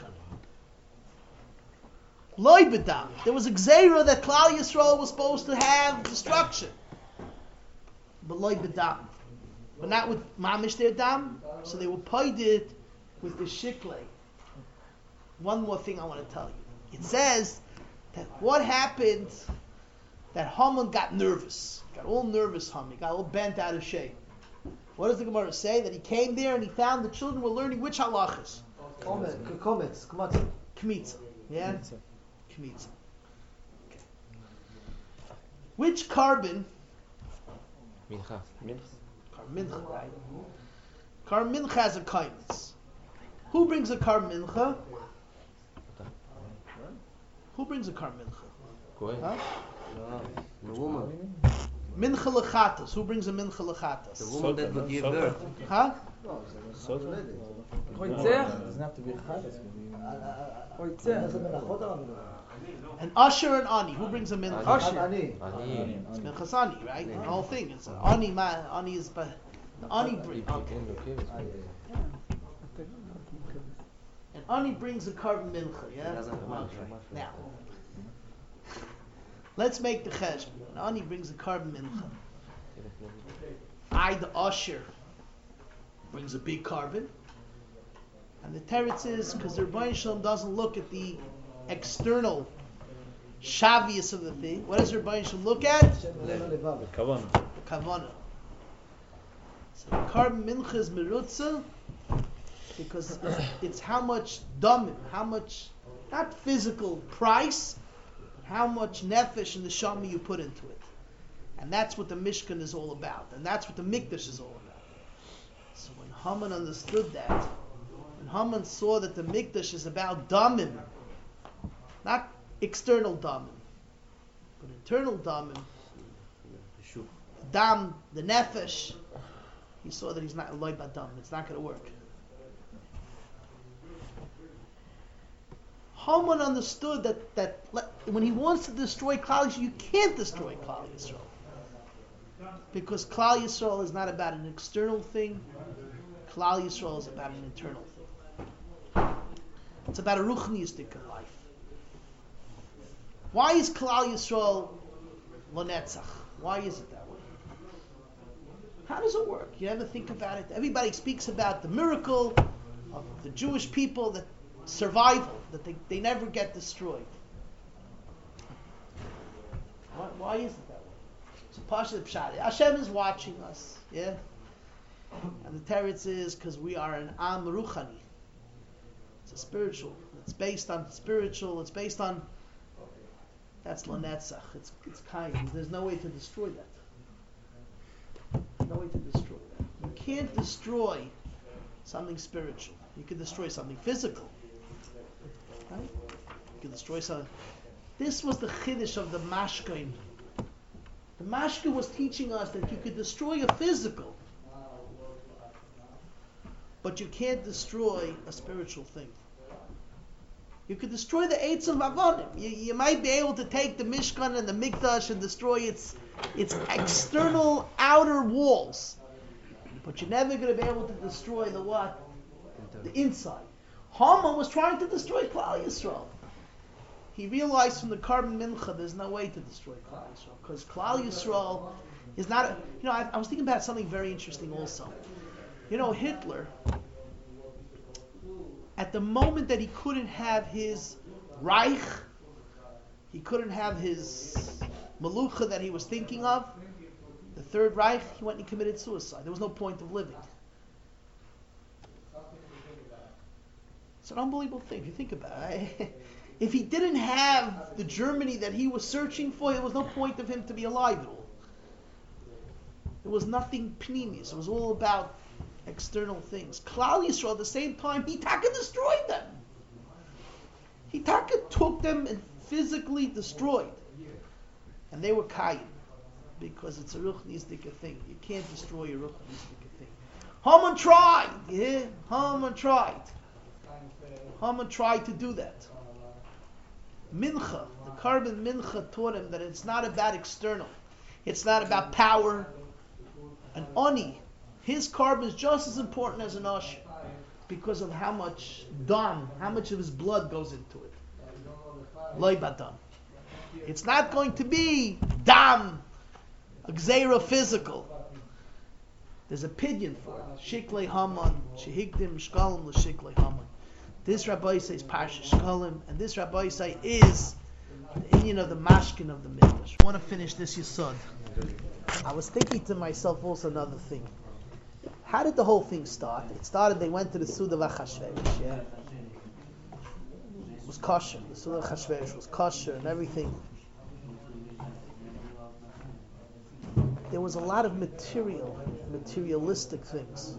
[SPEAKER 2] Loi B'dam. There was a Gzeira that Klal Yisrael was supposed to have destruction. But Loi B'dam. But not with Mamish their Dam. So they were paid it with the Shikle. One more thing I want to tell you. It says that what happened, that Haman got nervous. Got all nervous, Haman. Got all bent out of shape. What does the Gemara say? That he came there and he found the children were learning which halachas? Kmitza. Yeah? Kmitza. Okay. Which carbon?
[SPEAKER 3] Mincha.
[SPEAKER 2] Mincha, right? Carbon mincha has a kindness. Who brings a carbon mincha? Who brings a carbon mincha? Huh?
[SPEAKER 5] The woman.
[SPEAKER 2] Mincha lechatas. Who brings a mincha lechatas?
[SPEAKER 5] The woman that would give birth.
[SPEAKER 2] Huh?
[SPEAKER 4] Doesn't have to be chatas.
[SPEAKER 2] An usher and ani. Who brings a mincha?
[SPEAKER 1] Ani.
[SPEAKER 2] It's minchas ani, right? The whole thing. It's ani. Ani is the ani brings. And ani brings a carbon mincha. Yeah. Now, let's make the cheshbon. And ani brings a carbon mincha. The usher, brings a big carbon. And the teretz is because the Rebbeinu Shalom doesn't look at the external shavius of the thing. What does the Rebbeinu Shalom look at?
[SPEAKER 6] The kavanah.
[SPEAKER 2] The kavanah. So the carbon mincha is merutza because it's how much damim, how much, not physical price, but how much nefesh and the shami you put into it. And that's what the Mishkan is all about. And that's what the Mikdash is all about. So when Haman understood that, when Haman saw that the Mikdash is about damim, not external damim, but internal damim, dam, the nefesh, he saw that he's not loy badam. It's not going to work. Haman understood that when he wants to destroy Klal Yisrael, you can't destroy Klal Yisrael. Because Klal Yisrael is not about an external thing. Klal Yisrael is about an internal thing. It's about a ruchniistic in life. Why is Klal Yisrael lo netzach? Why is it that way? How does it work? You ever think about it? Everybody speaks about the miracle of the Jewish people, that survival, that they never get destroyed. Why is it that way? So Pasha Pshat, Hashem is watching us, yeah? And the teretz is because we are an Am Ruchani. It's a spiritual. It's based on spiritual. It's based on. That's Lanetzach. It's kind. There's no way to destroy that. There's no way to destroy that. You can't destroy something spiritual. You can destroy something physical. Right? You can destroy something. This was the chiddush of the Mashkin. The Mashkin was teaching us that you could destroy a physical, but you can't destroy a spiritual thing. You could destroy the Eitz of Avonim. You might be able to take the Mishkan and the Mikdash and destroy its external outer walls, but you're never going to be able to destroy the what? The inside. Haman was trying to destroy Klal Yisrael. He realized from the Carbon Mincha there's no way to destroy Klal Yisrael, because Klal Yisrael is not. I was thinking about something very interesting also. Hitler, at the moment that he couldn't have his Reich, he couldn't have his Malucha that he was thinking of, the Third Reich, he went and committed suicide. There was no point of living. It's an unbelievable thing if you think about it. If he didn't have the Germany that he was searching for, there was no point of him to be alive at all. There was nothing pneumius. It was all about external things. Klal Yisrael, at the same time, he taka destroyed them. He taka took them and physically destroyed. And they were kayin, because it's a ruchnisdika thing. You can't destroy a ruchnisdika thing. Haman tried. Yeah, Haman tried. Haman tried to do that. Mincha, the Carbon Mincha taught him that it's not about external. It's not about power. An Oni, his carbon is just as important as an Asher, because of how much dam, how much of his blood goes into it. Loi badam. It's not going to be dam, a gzeira physical. There's a pidyon for it. Shiklei Haman, shehigdim shkalim l'shiklei Haman. This Rabbi says Parsha Shkalim, and this Rabbi say is the Indian of the Mashkin of the Mikdash. I want to finish this Yesod. I was thinking to myself also another thing. How did the whole thing start? It started, they went to the Suda of Achashverosh, yeah? It was kosher. The Suda of Achashverosh was kosher and everything. There was a lot of materialistic things.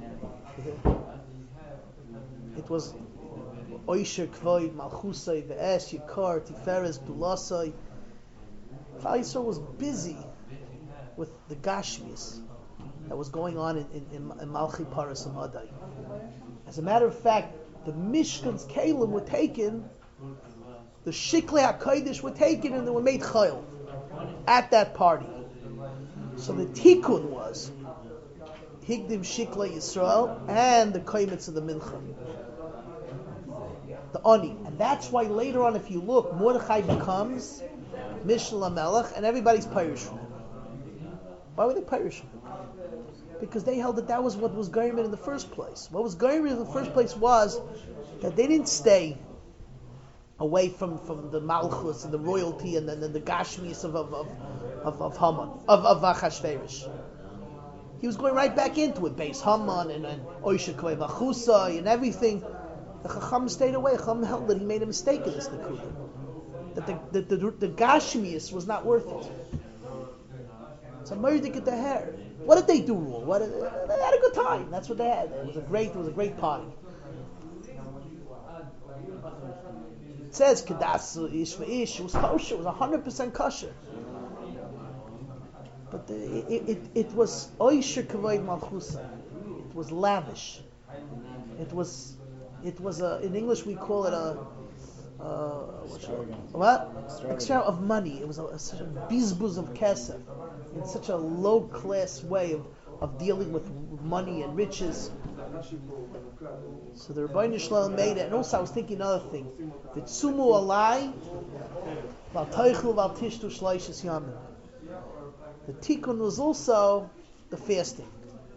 [SPEAKER 2] It was Oisher Kvoid, Malchusay, Ve'esh, Yikar, Tiferes, Dulasai. Klal Yisrael was busy with the Gashmis that was going on in Malchi Paras and Adai. As a matter of fact, the Mishkan's Kalim were taken, the Shiklei HaKodesh were taken, and they were made Chayil at that party. So the Tikkun was Higdim Shiklei Yisrael and the Kaimitz of the Mincha. The Oni. And that's why later on, if you look, Mordechai becomes Mishnah Lamelech, and everybody's Pirish from him. Why were they Pirish from him? Because they held that was what was Goyim in the first place. What was Goyim in the first place was that they didn't stay away from the Malchus and the royalty and the Gashmis of Haman, of Achashverosh. He was going right back into it, Beis Haman and Oisha Koy Vachusai and everything. The Chacham stayed away. Chacham held that he made a mistake in this Nekuda. That the Gashmius was not worth it. So Murdik at the hair. What did they do wrong? They had a good time. That's what they had. It was a great party. It says Kedasu Ish Ve'ish. It was kosher. It was 100% kosher. But it was Oisher Kavod Malchusa. It was lavish. It was in English we call it extra of money. It was such a bizbuz of kesef, in such a low class way of dealing with money and riches. So the Rebbeinu Shalom made it. And also I was thinking another thing. V'tzumu alai val toichlu val tishtu shloishes yamin. The tikkun was also the fasting.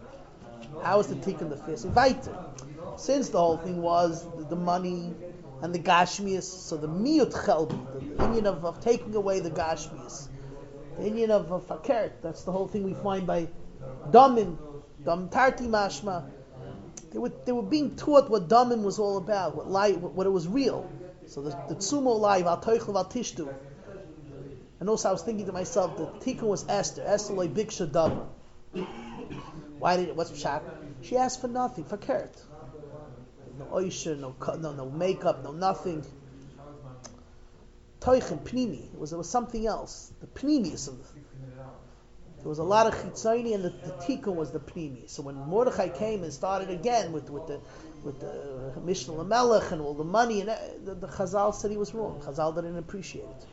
[SPEAKER 2] How is the tikkun the fist? Weiter. Since the whole thing was the money and the gashmias, so the miyut chelbi, the union of taking away the gashmias, the union of fakert, that's the whole thing we find by damim tarti mashma. They were being taught what damim was all about, what it was real. So the tsumo live al toichel al tishtu. And also I was thinking to myself, the tikkun was Esther loy biksha dam. What's pshat? She asked for nothing, fakert. No oisha, no makeup, no nothing. Toichem, pnimi. It was something else. The pnimius of there was a lot of chitzoni, and the tikkun was the pnimi. So when Mordechai came and started again with the Mishnah Lamelech and all the money, and the Chazal said he was wrong. Chazal didn't appreciate it.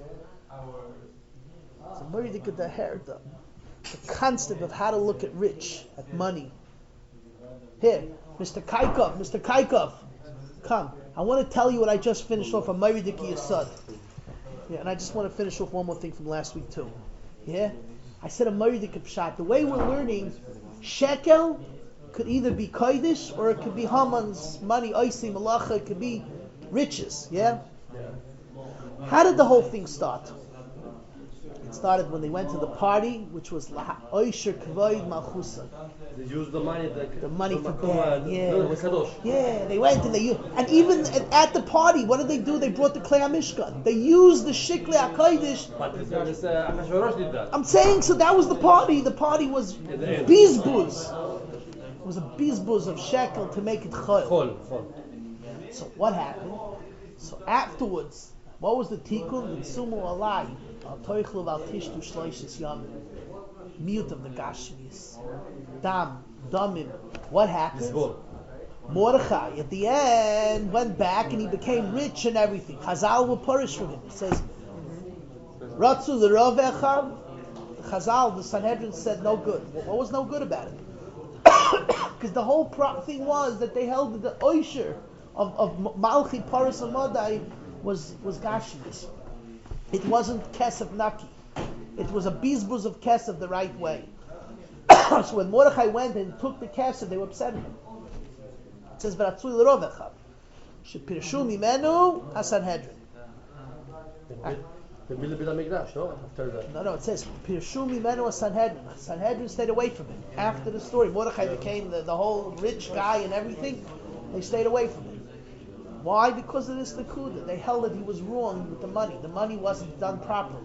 [SPEAKER 2] So Mordechai the hair, the concept of how to look at rich, at money. Here, Mr. Kaikov, come. I want to tell you what I just finished off on Mordechai Yesod. Yeah, and I just want to finish off one more thing from last week too. Yeah. I said a Mordechai pshat. The way we're learning, shekel could either be kodesh or it could be Haman's money, oisi, malacha. It could be riches. Yeah. How did the whole thing start? It started when they went to the party, which was oisher kvoid malchusa.
[SPEAKER 8] They used the money.
[SPEAKER 2] The money for bad. Yeah. They went and and even at the party, what did they do? They brought the klei hamishkan. They used the shikli hakodesh.
[SPEAKER 8] But Achashverosh did that.
[SPEAKER 2] I'm saying, so that was the party. The party was bizbuz. It was a bizbuz of shekel to make it chol. So what happened? So afterwards, what was the tikkun? The tsumu alai al toichlu al tishtu shloishes yamim. Mute of the gashmis. Damim. What happened? Mordechai at the end went back and he became rich and everything. Chazal will punish for him. It says, Ratzu the Rav Echad. Chazal, the Sanhedrin said no good. What was no good about it? Because the whole thing was that they held that the oisher of Malchi Paras Amadai was gashmis. It wasn't kesef naki. It was a bizbuz of kesef the right way. So when Mordechai went and took the kesef, they were upset with him. It says, "V'ratzui l'rov echad, shepirshu mimenu hasanhedrin."
[SPEAKER 8] They built the Mikdash, no? After that.
[SPEAKER 2] No. It says, "Pirshu mimenu hasanhedrin." Sanhedrin stayed away from him. After the story, Mordechai became the whole rich guy and everything. They stayed away from him. Why? Because of this nekuda. They held that he was wrong with the money. The money wasn't done properly.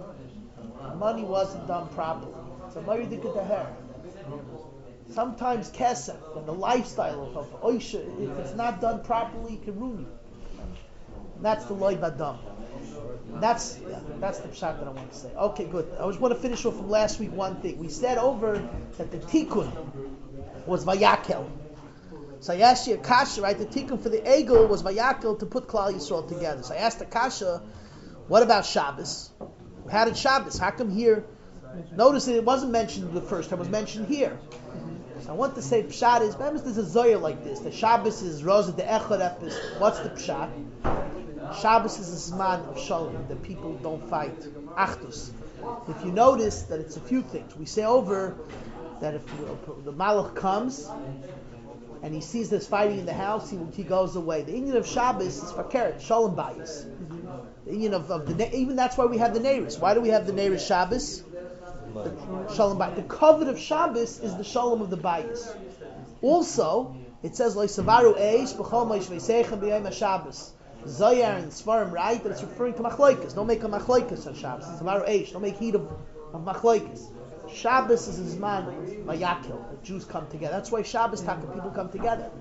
[SPEAKER 2] So Mordechai the hair. Sometimes kesef and the lifestyle of oisha, if it's not done properly, it can ruin you. And that's the loy badam. That's the pshat that I want to say. Okay, good. I just want to finish off from last week one thing. We said over that the tikkun was vayakel. So I asked you a kasha, right? The tikkun for the egel was vayakel to put Klal Yisrael together. So I asked the kasha, what about Shabbos? How did Shabbos? How come here? Notice that it wasn't mentioned the first time, it was mentioned here. So I want to say pshat is, remember there's a zoya like this. The Shabbos is Rosa de Echad Epis. What's the pshat? Shabbos is a zman of shalom, that people don't fight. Achdus. If you notice that it's a few things. We say over that if the malach comes and he sees there's fighting in the house, he goes away. The Indian of Shabbos is fakeret, shalom bayis. The Indian of the even that's why we have the Neiris. Why do we have the Neiris Shabbos? The shalom bayis. The covet of Shabbos is the shalom of the bayis. Also, it says lo savaru eish b'chol moishveiseichem b'yom haShabbos. Zayar and Svarim write that it's referring to machlokes. Don't make a machlokes on Shabbos. It's savaru eish. Don't make heat of machlokes. Shabbos is a zman of vayakil. The Jews come together. That's why Shabbos taka people come together.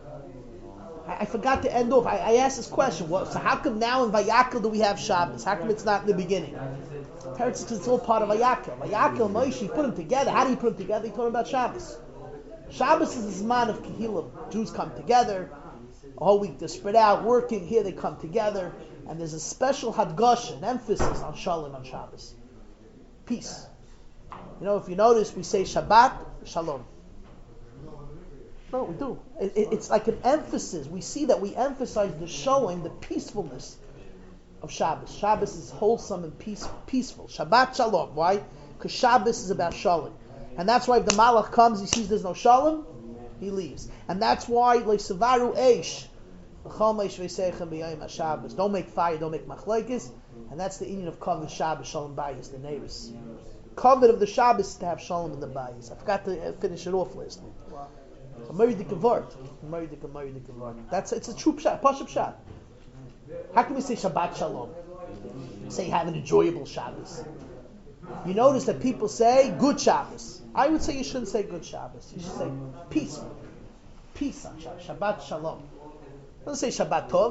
[SPEAKER 2] I forgot to end off. I asked this question. So how come now in Vayakil do we have Shabbos? How come it's not in the beginning? Parents, it's all part of Vayakil. Vayakil, Moshe, put them together. How do you put them together? He told them about Shabbos. Shabbos is a zman of Kehilah. Jews come together. A whole week they're spread out, working. Here they come together. And there's a special hadgosh, an emphasis on Shalom on Shabbos. Peace. You know, if you notice, we say Shabbat, Shalom. No, we do. It's like an emphasis. We see that we emphasize the showing, the peacefulness of Shabbos. Shabbos is wholesome and peaceful. Shabbat Shalom. Why? Because Shabbos is about Shalom. And that's why if the Malach comes, he sees there's no Shalom, he leaves. And that's why, like Savaru Eish, don't make fire, don't make machlekes, and that's the union of Kavod Shabbos, Shalom Bayis, the neighbors. Kavod of the Shabbos is to have Shalom in the Bayis. I forgot to finish it off last week. It's a true pshat, pashup pshat. How can we say Shabbat Shalom? Say have an enjoyable Shabbos. You notice that people say good Shabbos. I would say you shouldn't say good Shabbos. You should say peaceful. Peace on Shabbos. Shabbat Shalom. Don't say Shabbat Tov.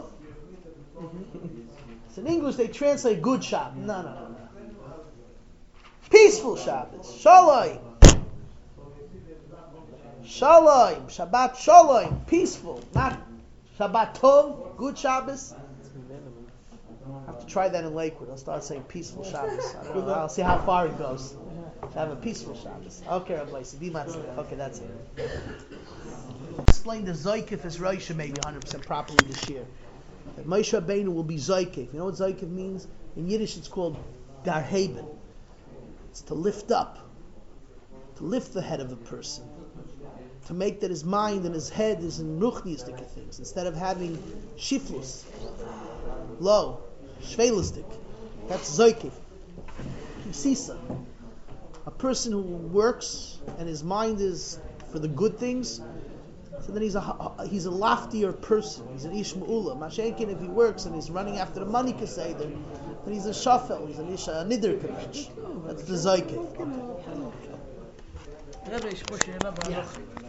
[SPEAKER 2] So in English they translate good Shabbos. No. Peaceful Shabbos. Shalom. Shalom. Shabbat Shalom. Peaceful. Not Shabbat Tov. Good Shabbos. I have to try that in Lakewood. I'll start saying peaceful Shabbos. I'll see how far it goes. To have a peaceful Shabbos. Okay, Rabbi. Okay, that's it. Explain the Zoykif as Rosh maybe 100% properly this year. That Moshe Rabbeinu will be Zoykif. You know what Zoykif means? In Yiddish it's called Dar Haben. It's to lift up. To lift the head of a person. To make that his mind and his head is in ruchniistic things. Instead of having shiflus. Low. Shvelistic. That's Zoykif. Kisisa. A person who works and his mind is for the good things, so then he's a loftier person. He's an ish ma'ula. Mashenkin, if he works and he's running after the money kaseder, then he's a shafel. He's an ish nidr kavetch. That's the Zoykif. Okay.